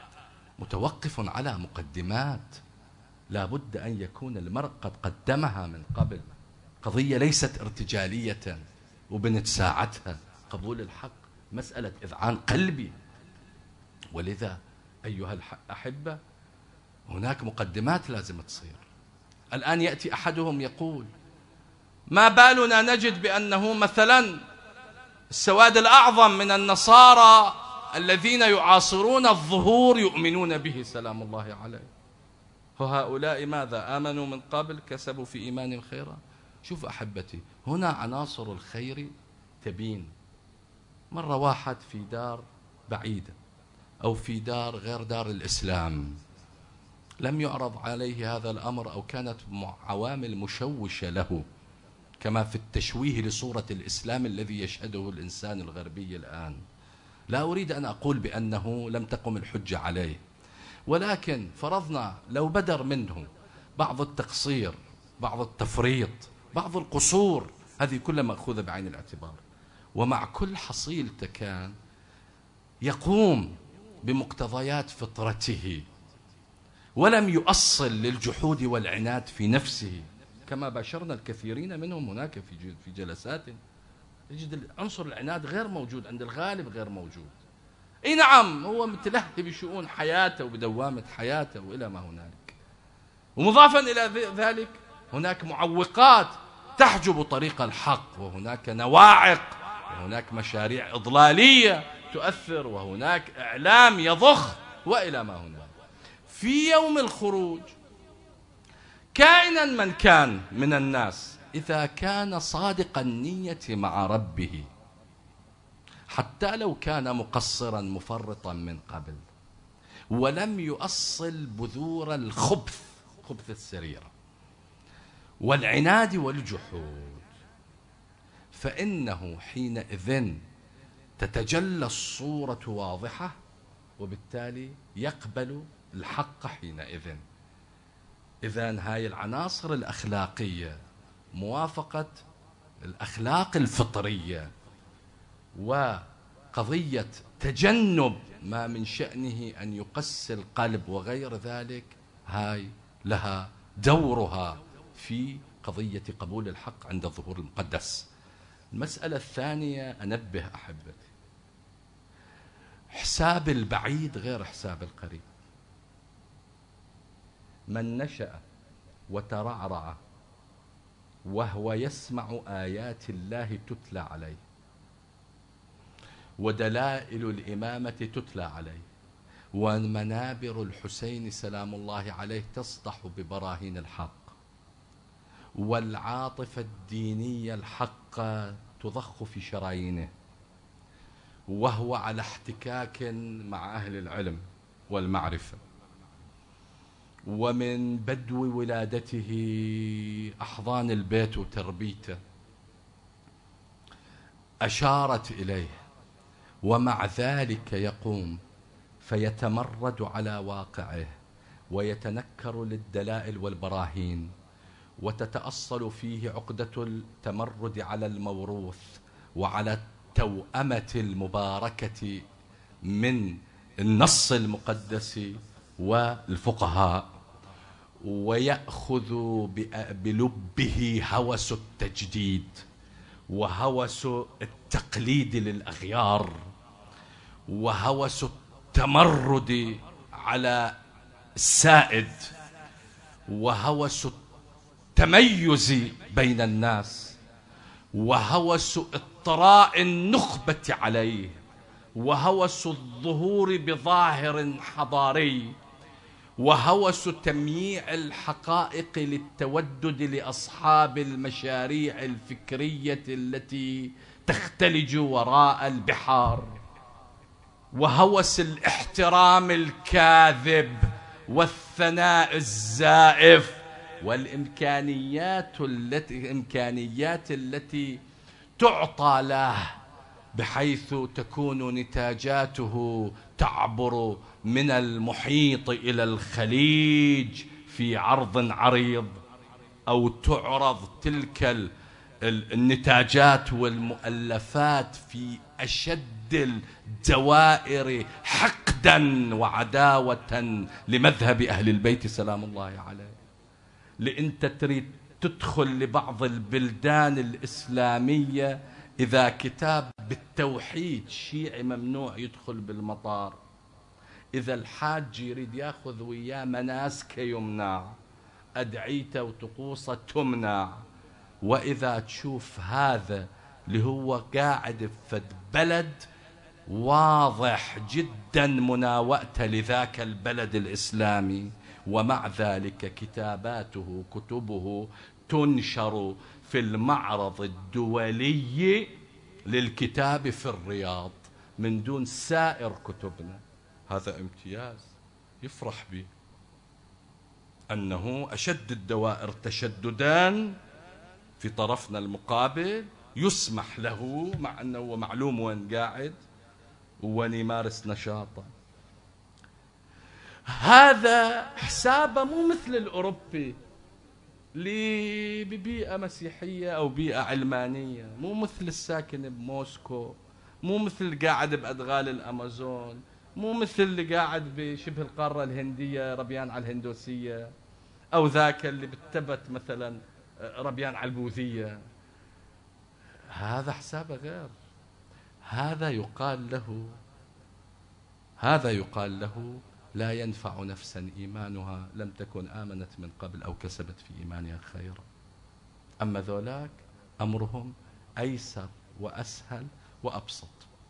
متوقف على مقدمات لا بد أن يكون المرء قد قدمها من قبل. قضية ليست ارتجالية وبنت ساعتها. قبول الحق مسألة إذعان قلبي. ولذا أيها الأحبة هناك مقدمات لازم تصير. الآن يأتي أحدهم يقول ما بالنا نجد بأنه مثلا السواد الأعظم من النصارى الذين يعاصرون الظهور يؤمنون به سلام الله عليه، وهؤلاء ماذا؟ آمنوا من قبل كسبوا في إيمانهم خيرا. شوف أحبتي، هنا عناصر الخير تبين. مرة واحد في دار بعيدة أو في دار غير دار الإسلام لم يعرض عليه هذا الأمر، أو كانت عوامل مشوشة له، كما في التشويه لصورة الإسلام الذي يشهده الإنسان الغربي الآن. لا أريد أن أقول بأنه لم تقم الحجة عليه، ولكن فرضنا لو بدر منه بعض التقصير، بعض التفريط، بعض القصور، هذه كلها مأخوذة بعين الاعتبار، ومع كل حصيلته كان يقوم بمقتضيات فطرته ولم يؤصل للجحود والعناد في نفسه، كما باشرنا الكثيرين منهم هناك في في جلسات تجد عنصر العناد غير موجود عند الغالب، غير موجود. اي نعم، هو متلهي بشؤون حياته وبدوامة حياته وإلى ما هنالك. ومضافا إلى ذلك هناك معوقات تحجب طريق الحق، وهناك نواعق، وهناك مشاريع إضلالية تؤثر، وهناك إعلام يضخ وإلى ما هنالك. في يوم الخروج كائنا من كان من الناس، إذا كان صادق النية مع ربه حتى لو كان مقصرا مفرطا من قبل ولم يؤصل بذور الخبث، خبث السريرة والعناد والجحود، فإنه حينئذ تتجلى الصورة واضحة، وبالتالي يقبل الحق حينئذ. إذن هاي العناصر الأخلاقية، موافقة الأخلاق الفطرية وقضية تجنب ما من شأنه أن يقسي القلب وغير ذلك، هاي لها دورها في قضية قبول الحق عند الظهور المقدس. المسألة الثانية أنبه أحبتي، حساب البعيد غير حساب القريب. من نشأ وترعرع وهو يسمع آيات الله تتلى عليه ودلائل الإمامة تتلى عليه ومنابر الحسين سلام الله عليه تصدح ببراهين الحق والعاطفة الدينية الحقة تضخ في شرايينه، وهو على احتكاك مع أهل العلم والمعرفة، ومن بدو ولادته أحضان البيت وتربيته أشارت إليه، ومع ذلك يقوم فيتمرد على واقعه ويتنكر للدلائل والبراهين، وتتأصل فيه عقدة التمرد على الموروث وعلى التوأمة المباركة من النص المقدس والفقهاء، ويأخذ بلبه هوس التجديد وهوس التقليد للأغيار وهوس التمرد على السائد وهوس التميز بين الناس وهوس اطراء النخبة عليه وهوس الظهور بظاهر حضاري وهوس تمييع الحقائق للتودد لأصحاب المشاريع الفكرية التي تختلج وراء البحار، وهوس الاحترام الكاذب والثناء الزائف والإمكانيات التي إمكانيات التي تعطى له بحيث تكون نتاجاته تعبر من المحيط إلى الخليج في عرض عريض، أو تعرض تلك النتاجات والمؤلفات في أشد الدوائر حقدا وعداوة لمذهب أهل البيت سلام الله عليه. لأنت تريد تدخل لبعض البلدان الإسلامية، إذا كتاب بالتوحيد شيعي ممنوع يدخل بالمطار، إذا الحاج يريد ياخذ وياه مناسك يمنع، أدعيته وطقوسه تمنع. وإذا تشوف هذا اللي هو قاعد في بلد واضح جدا مناوئته لذاك البلد الإسلامي، ومع ذلك كتاباته كتبه تنشر في المعرض الدولي للكتاب في الرياض من دون سائر كتبنا، هذا امتياز يفرح به، أنه أشد الدوائر تشددان في طرفنا المقابل يسمح له، مع أنه معلوم وين قاعد وين يمارس نشاطه. هذا حسابه مو مثل الأوروبي اللي ببيئة مسيحية أو بيئة علمانية، مو مثل الساكن بموسكو، مو مثل اللي قاعد بأدغال الأمازون، مو مثل اللي قاعد بشبه القارة الهندية ربيان على الهندوسية، أو ذاك اللي بالتبت مثلا ربيان على البوذية. هذا حسابه غير، هذا يقال له هذا يقال له لا ينفع نفسا إيمانها لم تكن آمنت من قبل أو كسبت في إيمانها خيرا. أما ذولاك أمرهم أيسر وأسهل وأبسط.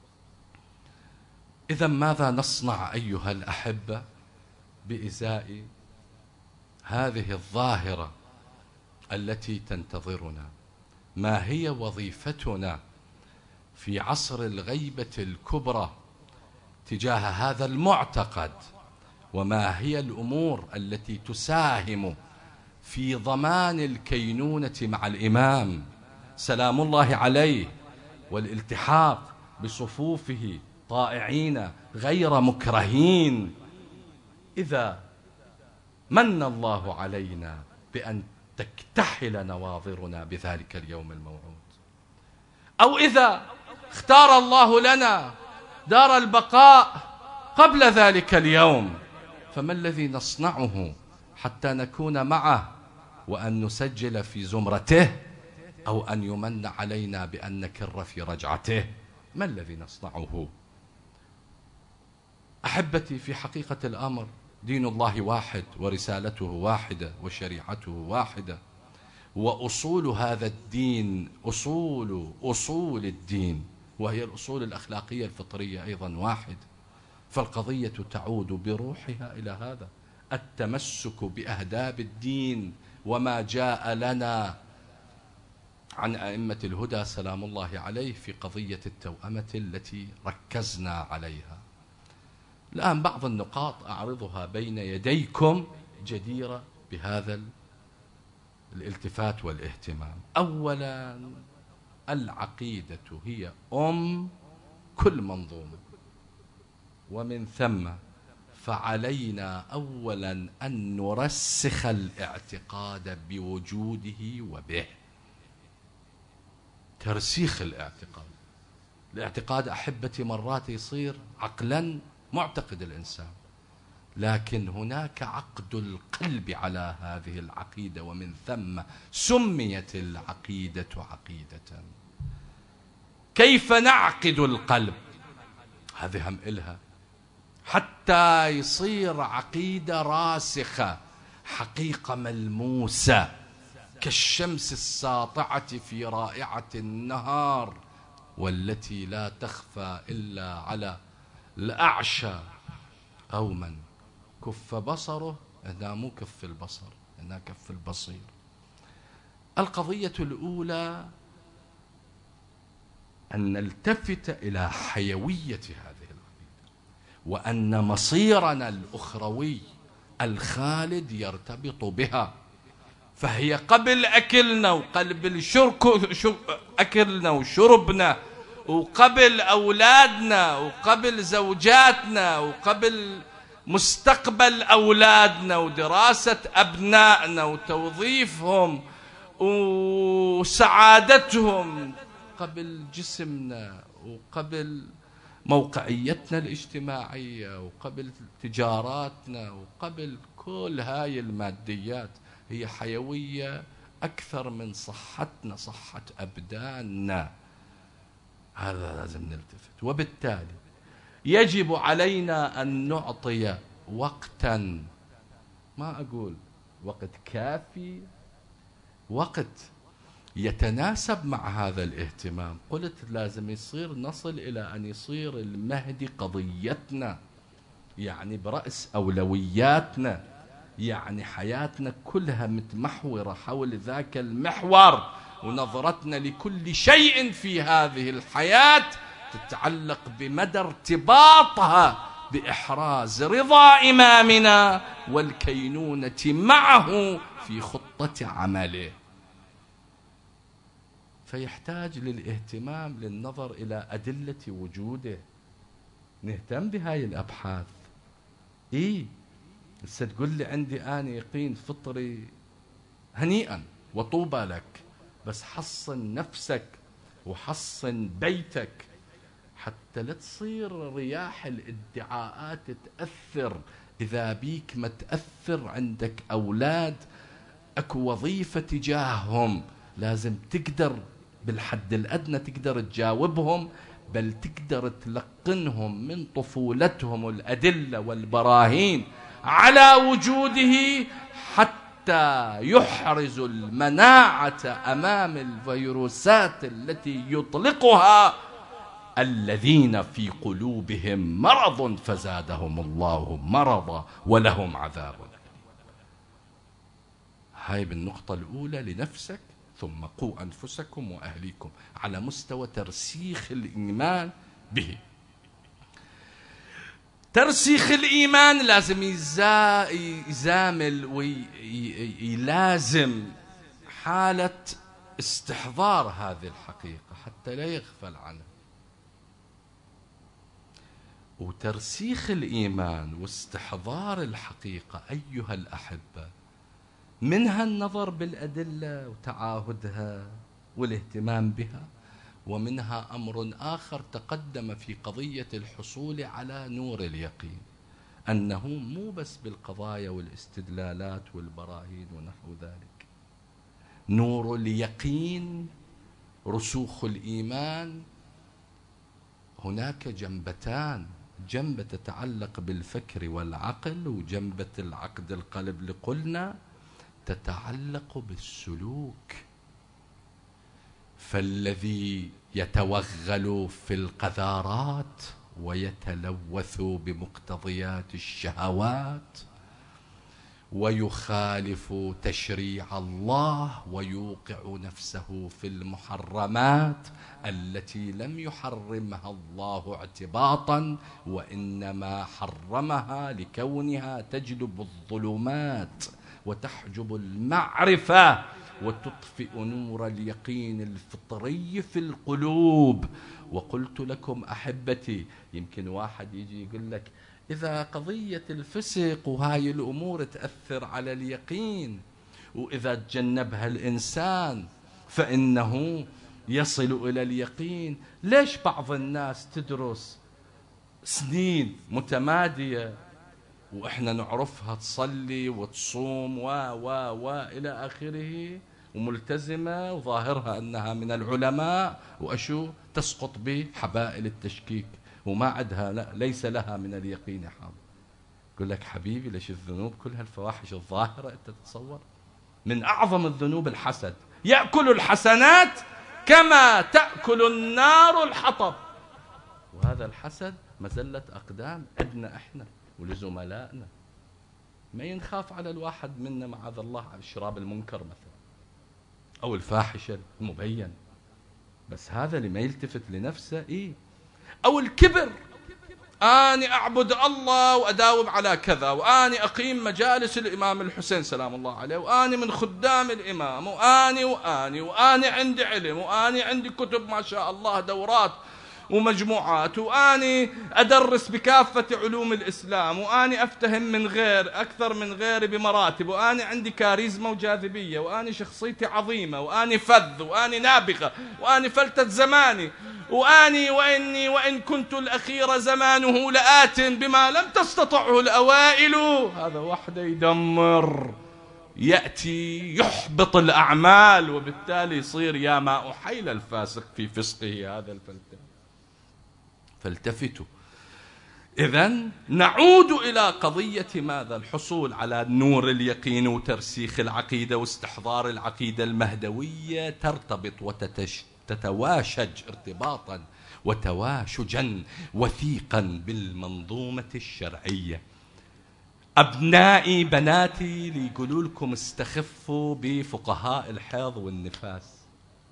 إذا ماذا نصنع أيها الأحبة بإزاء هذه الظاهرة التي تنتظرنا؟ ما هي وظيفتنا في عصر الغيبة الكبرى تجاه هذا المعتقد؟ وما هي الأمور التي تساهم في ضمان الكينونة مع الإمام سلام الله عليه والالتحاق بصفوفه طائعين غير مكرهين. إذا من الله علينا بأن تكتحل نواظرنا بذلك اليوم الموعود، أو إذا اختار الله لنا دار البقاء قبل ذلك اليوم، فما الذي نصنعه حتى نكون معه وأن نسجل في زمرته، أو أن يمن علينا بأن نكر في رجعته؟ ما الذي نصنعه؟ أحبتي، في حقيقة الأمر دين الله واحد، ورسالته واحدة، وشريعته واحدة، وأصول هذا الدين أصول أصول الدين، وهي الأصول الأخلاقية الفطرية أيضا واحد. فالقضية تعود بروحها إلى هذا التمسك بأهداب الدين وما جاء لنا عن أئمة الهدى سلام الله عليه في قضية التوأمة التي ركزنا عليها. الآن بعض النقاط أعرضها بين يديكم جديرة بهذا الالتفات والاهتمام. أولا، العقيدة هي أم كل منظومة، ومن ثم فعلينا أولا أن نرسخ الاعتقاد بوجوده وبه. ترسيخ الاعتقاد. الاعتقاد أحبتي مرات يصير عقلا معتقد الإنسان، لكن هناك عقد القلب على هذه العقيدة، ومن ثم سميت العقيدة عقيدة. كيف نعقد القلب؟ هذه هم إلها حتى يصير عقيدة راسخة، حقيقة ملموسة كالشمس الساطعة في رائعة النهار، والتي لا تخفى إلا على الأعشى أو من كف بصره. هنا مو كف البصر، هنا كف البصير. القضية الأولى أن نلتفت إلى حيوية هذه العقيدة، وأن مصيرنا الأخروي الخالد يرتبط بها. فهي قبل أكلنا وقبل أكلنا وشربنا، وقبل أولادنا، وقبل زوجاتنا، وقبل مستقبل أولادنا، ودراسة أبنائنا، وتوظيفهم، وسعادتهم، قبل جسمنا، وقبل موقعيتنا الاجتماعية، وقبل تجاراتنا، وقبل كل هاي الماديات. هي حيوية أكثر من صحتنا، صحة أبداننا. هذا لازم نلتفت. وبالتالي يجب علينا أن نعطي وقتا، ما أقول وقت كافي، وقت يتناسب مع هذا الاهتمام. قلت لازم يصير نصل إلى أن يصير المهدي قضيتنا، يعني برأس أولوياتنا، يعني حياتنا كلها متمحورة حول ذاك المحور، ونظرتنا لكل شيء في هذه الحياة تتعلق بمدى ارتباطها بإحراز رضا إمامنا والكينونة معه في خطة عمله. فيحتاج للاهتمام، للنظر إلى أدلة وجوده. نهتم بهاي الأبحاث. إيه بس تقول لي عندي أنا يقين فطري، هنيئا وطوبى لك، بس حصن نفسك وحصن بيتك حتى لا تصير رياح الادعاءات تأثر. إذا بيك ما تأثر، عندك أولاد، أكو وظيفة تجاههم، لازم تقدر بالحد الأدنى تقدر تجاوبهم، بل تقدر تلقنهم من طفولتهم الأدلة والبراهين على وجوده، حتى يحرزوا المناعة أمام الفيروسات التي يطلقها الذين في قلوبهم مرض فزادهم الله مرضا ولهم عذاب. هاي بالنقطة الأولى لنفسك، ثم قوا أنفسكم وأهليكم على مستوى ترسيخ الإيمان به. ترسيخ الإيمان لازم يزامل ويلازم حالة استحضار هذه الحقيقة حتى لا يغفل عنها. وترسيخ الإيمان واستحضار الحقيقة أيها الأحبة، منها النظر بالأدلة وتعاهدها والاهتمام بها، ومنها أمر آخر تقدم في قضية الحصول على نور اليقين، أنه مو بس بالقضايا والاستدلالات والبراهين ونحو ذلك. نور اليقين، رسوخ الإيمان، هناك جنبتان، جنبة تتعلق بالفكر والعقل، وجنبة العقد القلب اللي قلنا تتعلق بالسلوك. فالذي يتوغل في القذارات ويتلوث بمقتضيات الشهوات ويخالف تشريع الله ويوقع نفسه في المحرمات التي لم يحرمها الله اعتباطا، وإنما حرمها لكونها تجلب الظلمات وتحجب المعرفة وتطفئ نور اليقين الفطري في القلوب. وقلت لكم أحبتي، يمكن واحد يجي يقول لك إذا قضية الفسق وهاي الأمور تأثر على اليقين، وإذا تجنبها الإنسان فإنه يصل إلى اليقين، ليش بعض الناس تدرس سنين متمادية وإحنا نعرفها تصلي وتصوم و و و إلى آخره وملتزمة وظاهرها أنها من العلماء، وأشو تسقط بحبائل التشكيك وما عدها، لا ليس لها من اليقين حاضر. يقول لك حبيبي ليش الذنوب كلها الفواحش الظاهرة أنت تتصور؟ من أعظم الذنوب الحسد، يأكل الحسنات كما تأكل النار الحطب. وهذا الحسد مزلة أقدام عندنا إحنا ولزملائنا. ما ينخاف على الواحد منا معاذ الله على الشراب المنكر مثلا أو الفاحشة المبين، بس هذا اللي ما يلتفت لنفسه. إيه؟ أو الكبر، أني أعبد الله وأداوم على كذا، وأني أقيم مجالس الإمام الحسين سلام الله عليه، وأني من خدام الإمام، وأني وأني وأني عندي علم، وأني عندي كتب ما شاء الله دورات ومجموعات، وأني أدرس بكافة علوم الإسلام، وأني أفتهم من غير أكثر من غيري بمراتب، وأني عندي كاريزما وجاذبية، وأني شخصيتي عظيمة، وأني فذ، وأني نابغة، وأني فلتة زماني، وأني وإني وإن كنت الأخير زمانه لآت بما لم تستطعه الأوائل. هذا وحده يدمر، يأتي يحبط الأعمال، وبالتالي يصير يا ما أحيل الفاسق في فسقه هذا الفلتة. فالتفتوا. إذن نعود إلى قضية ماذا؟ الحصول على نور اليقين وترسيخ العقيدة واستحضار العقيدة المهدوية، ترتبط وتتواشج ارتباطا وتواشجا وثيقا بالمنظومة الشرعية. أبنائي بناتي ليقولوا لكم استخفوا بفقهاء الحيض والنفاس.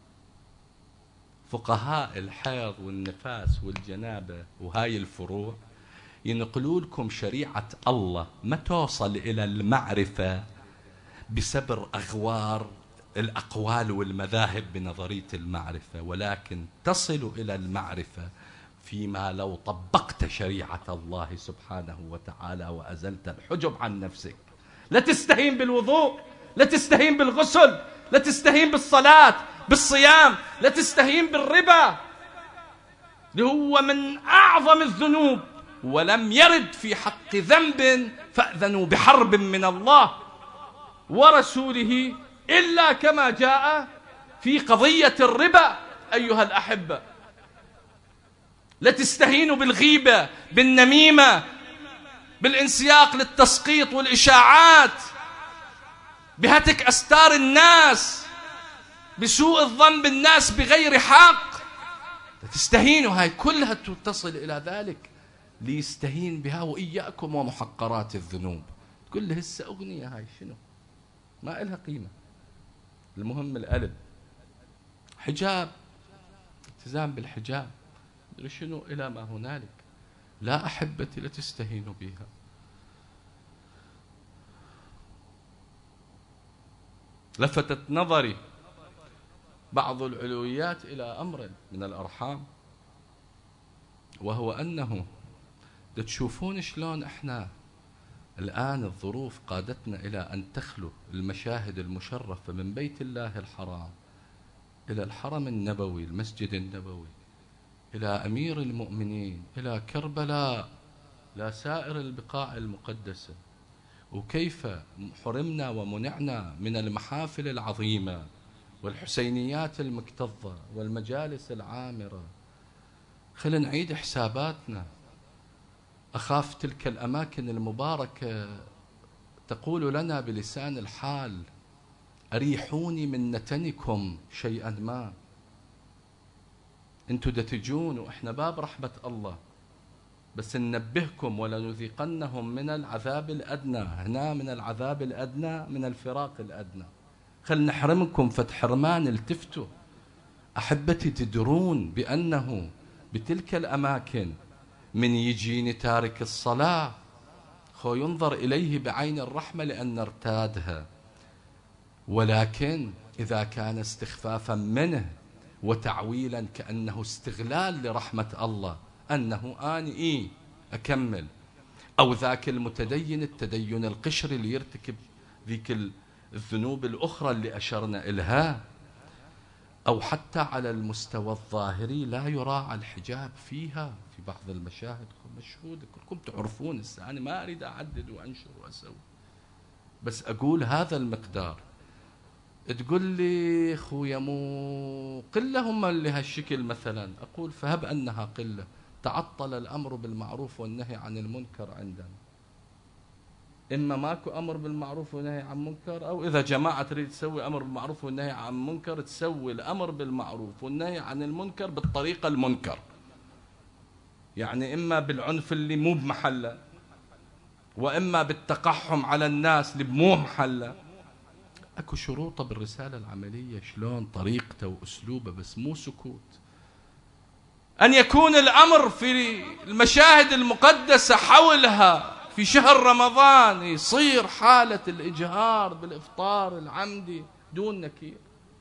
فقهاء الحيض والنفاس والجنابة وهاي الفروع ينقلوا لكم شريعة الله، ما توصل إلى المعرفة بسبر أغوار الأقوال والمذاهب بنظرية المعرفة، ولكن تصل إلى المعرفة فيما لو طبقت شريعة الله سبحانه وتعالى وأزلت الحجب عن نفسك. لا تستهين بالوضوء، لا تستهين بالغسل، لا تستهين بالصلاة بالصيام، لا تستهين بالربا اللي هو من أعظم الذنوب، ولم يرد في حق ذنب فأذنوا بحرب من الله ورسوله إلا كما جاء في قضية الربا. أيها الأحبة، لا تستهينوا بالغيبة، بالنميمة، بالانسياق للتسقيط والإشاعات، بهتك أستار الناس، بسوء الظن بالناس بغير حق. لا تستهينوا، هاي كلها تصل إلى ذلك ليستهين بها. وإياكم ومحقرات الذنوب، كل هسه أغنية هاي شنو ما إلها قيمة. المهم القلب، حجاب، التزام بالحجاب، شنو إلى ما هنالك. لا أحبتي لا تستهينوا بها. لفتت نظري بعض العلويات إلى أمر من الأرحام، وهو أنه تشوفون شلون احنا الآن الظروف قادتنا إلى أن تخلو المشاهد المشرفة من بيت الله الحرام إلى الحرم النبوي، المسجد النبوي، إلى أمير المؤمنين، إلى كربلاء، إلى سائر البقاع المقدسة، وكيف حرمنا ومنعنا من المحافل العظيمة والحسينيات المكتظة والمجالس العامرة. خلينا نعيد حساباتنا. أخاف تلك الأماكن المباركة تقول لنا بلسان الحال: أريحوني من نتنكم شيئا ما. أنتوا دتجون وإحنا باب رحمة الله، بس ننبهكم ولنذيقنهم من العذاب الأدنى، هنا من العذاب الأدنى، من الفراق الأدنى. خل نحرمكم فتحرمان. التفتوا أحبتي، تدرون بأنه بتلك الأماكن من يجيني تارك الصلاة خو ينظر إليه بعين الرحمة لأن ارتادها، ولكن إذا كان استخفافا منه وتعويلا كأنه استغلال لرحمة الله، أنه آني إيه أكمل، أو ذاك المتدين التدين القشري اللي يرتكب ذيك الذنوب الأخرى اللي أشرنا إلها، أو حتى على المستوى الظاهري لا يراعى الحجاب فيها في بعض المشاهد مشهودة، كلكم تعرفون. هسه أنا ما أريد أعدد وأنشر وأسوي، بس أقول هذا المقدار. تقول لي خويا مو قلة هم اللي هالشكل مثلا، أقول فهب أنها قلة، تعطل الأمر بالمعروف والنهي عن المنكر عندنا. إما ماكو أمر بالمعروف والنهي عن منكر، أو إذا جماعة تريد تسوي أمر بالمعروف والنهي عن منكر تسوي الأمر بالمعروف والنهي عن المنكر بالطريقة المنكر، يعني إما بالعنف اللي مو بمحله، وإما بالتقحم على الناس اللي مو محله. أكو شروطه بالرسالة العملية، شلون طريقته وأسلوبه، بس مو سكوت. أن يكون الأمر في المشاهد المقدسة حولها في شهر رمضان يصير حالة الإجهار بالإفطار العمدي دون نكير.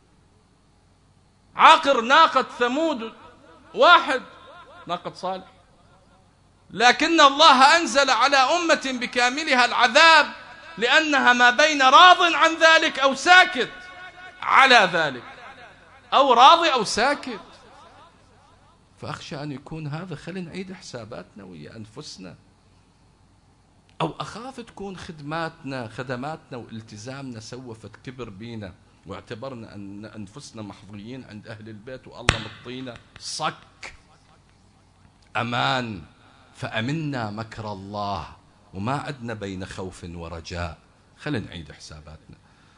عاقر ناقة ثمود واحد، ناقة صالح، لكن الله أنزل على أمة بكاملها العذاب لأنها ما بين راض عن ذلك أو ساكت على ذلك، أو راضي أو ساكت. فأخشى أن يكون هذا. خلينا نعيد حساباتنا ويا أنفسنا، أو أخاف تكون خدماتنا خدماتنا والتزامنا سوفت كبر بينا، واعتبرنا أن أنفسنا محظوظين عند أهل البيت والله مطينا صك أمان، فأمنا مكر الله وما عدنا بين خوف ورجاء. خلينا نعيد حساباتنا.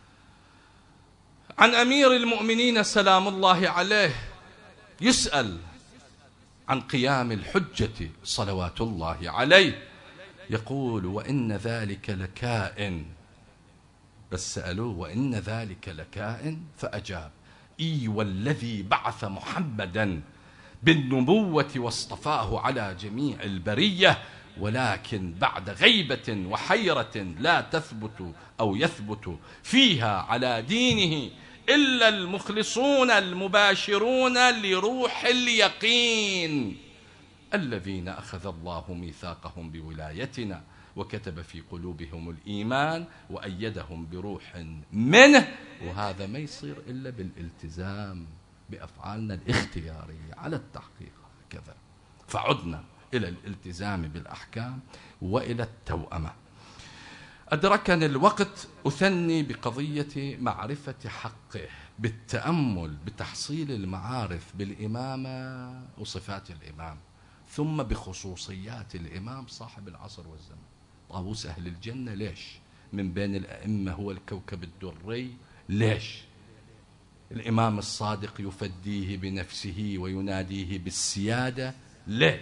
عن أمير المؤمنين سلام الله عليه يسأل عن قيام الحجة صلوات الله عليه، يقول: وإن ذلك لكائن. بس سألوه: وإن ذلك لكائن؟ فأجاب: إي والذي بعث محمدا بالنبوة واصطفاه على جميع البرية، ولكن بعد غيبة وحيرة لا تثبت أو يثبت فيها على دينه إلا المخلصون المباشرون لروح اليقين الذين أخذ الله ميثاقهم بولايتنا وكتب في قلوبهم الإيمان وأيدهم بروح منه. وهذا ما يصير إلا بالالتزام بأفعالنا الاختيارية على التحقيق هكذا. فعدنا إلى الالتزام بالأحكام وإلى التوأمة. أدركني الوقت أثني بقضية معرفة حقه بالتأمل بتحصيل المعارف بالإمامة وصفات الإمام، ثم بخصوصيات الإمام صاحب العصر والزمن. طاووس أهل الجنة ليش؟ من بين الأئمة هو الكوكب الدري ليش؟ الإمام الصادق يفديه بنفسه ويناديه بالسيادة ليش؟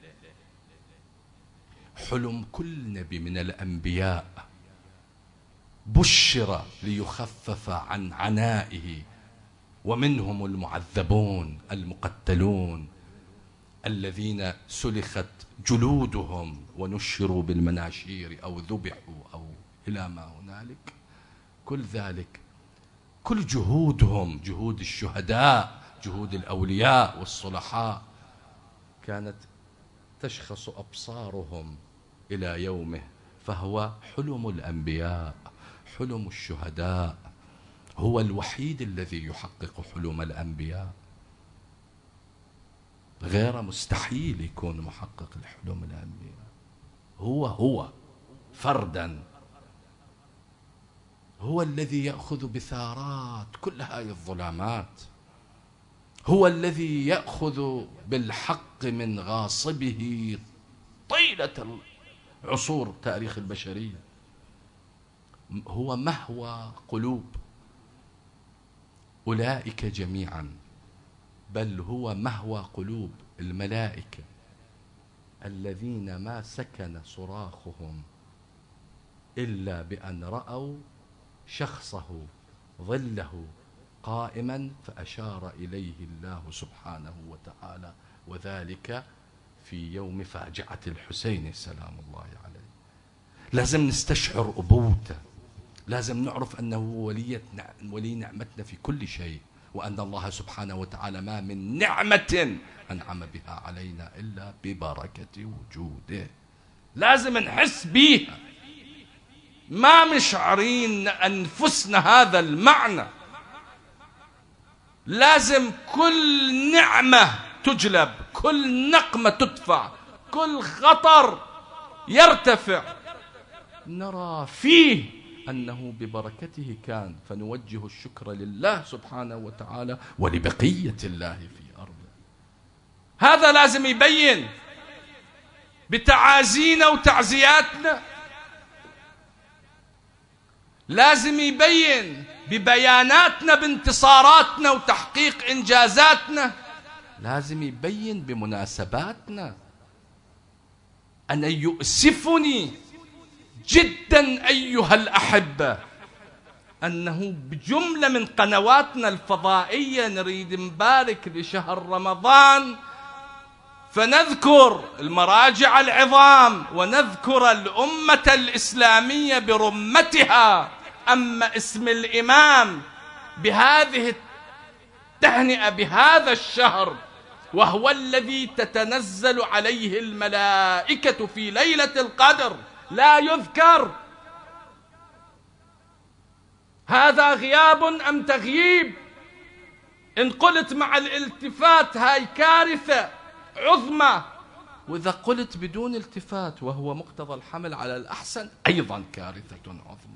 حلم كل نبي من الأنبياء بشر ليخفف عن عنائه، ومنهم المعذبون المقتلون الذين سلخت جلودهم ونشروا بالمناشير أو ذبحوا أو إلى ما هنالك. كل ذلك، كل جهودهم، جهود الشهداء، جهود الأولياء والصلحاء، كانت تشخص أبصارهم إلى يومه، فهو حلم الأنبياء، حلم الشهداء، هو الوحيد الذي يحقق حلم الأنبياء. غير مستحيل يكون محقق لحلم الأنبياء. هو هو فردا، هو الذي يأخذ بثارات كل هذه الظلامات، هو الذي يأخذ بالحق من غاصبه طيلة عصور تاريخ البشرية. هو مهوى قلوب أولئك جميعا، بل هو مهوى قلوب الملائكة الذين ما سكن صراخهم إلا بأن رأوا شخصه ظله قائما فأشار إليه الله سبحانه وتعالى، وذلك في يوم فاجعة الحسين سلام الله عليه. لازم نستشعر أبوته، لازم نعرف أنه ولي ولي نعمتنا في كل شيء، وأن الله سبحانه وتعالى ما من نعمة أنعم بها علينا إلا ببركة وجوده. لازم نحس بيها، ما مشعرين أنفسنا هذا المعنى. لازم كل نعمة تجلب، كل نقمة تدفع، كل خطر يرتفع نرى فيه أنه ببركته كان، فنوجه الشكر لله سبحانه وتعالى ولبقية الله في أرضه. هذا لازم يبين بتعازينا وتعزياتنا، لازم يبين ببياناتنا بانتصاراتنا وتحقيق إنجازاتنا، لازم يبين بمناسباتنا. أنا يؤسفني جدا أيها الأحبة أنه بجملة من قنواتنا الفضائية نريد نبارك لشهر رمضان فنذكر المراجع العظام ونذكر الأمة الإسلامية برمتها، أما اسم الإمام بهذه التهنئة بهذا الشهر، وهو الذي تتنزل عليه الملائكة في ليلة القدر، لا يذكر. هذا غياب أم تغييب؟ إن قلت مع الالتفات هاي كارثة عظمى، وإذا قلت بدون التفات وهو مقتضى الحمل على الأحسن أيضا كارثة عظمى.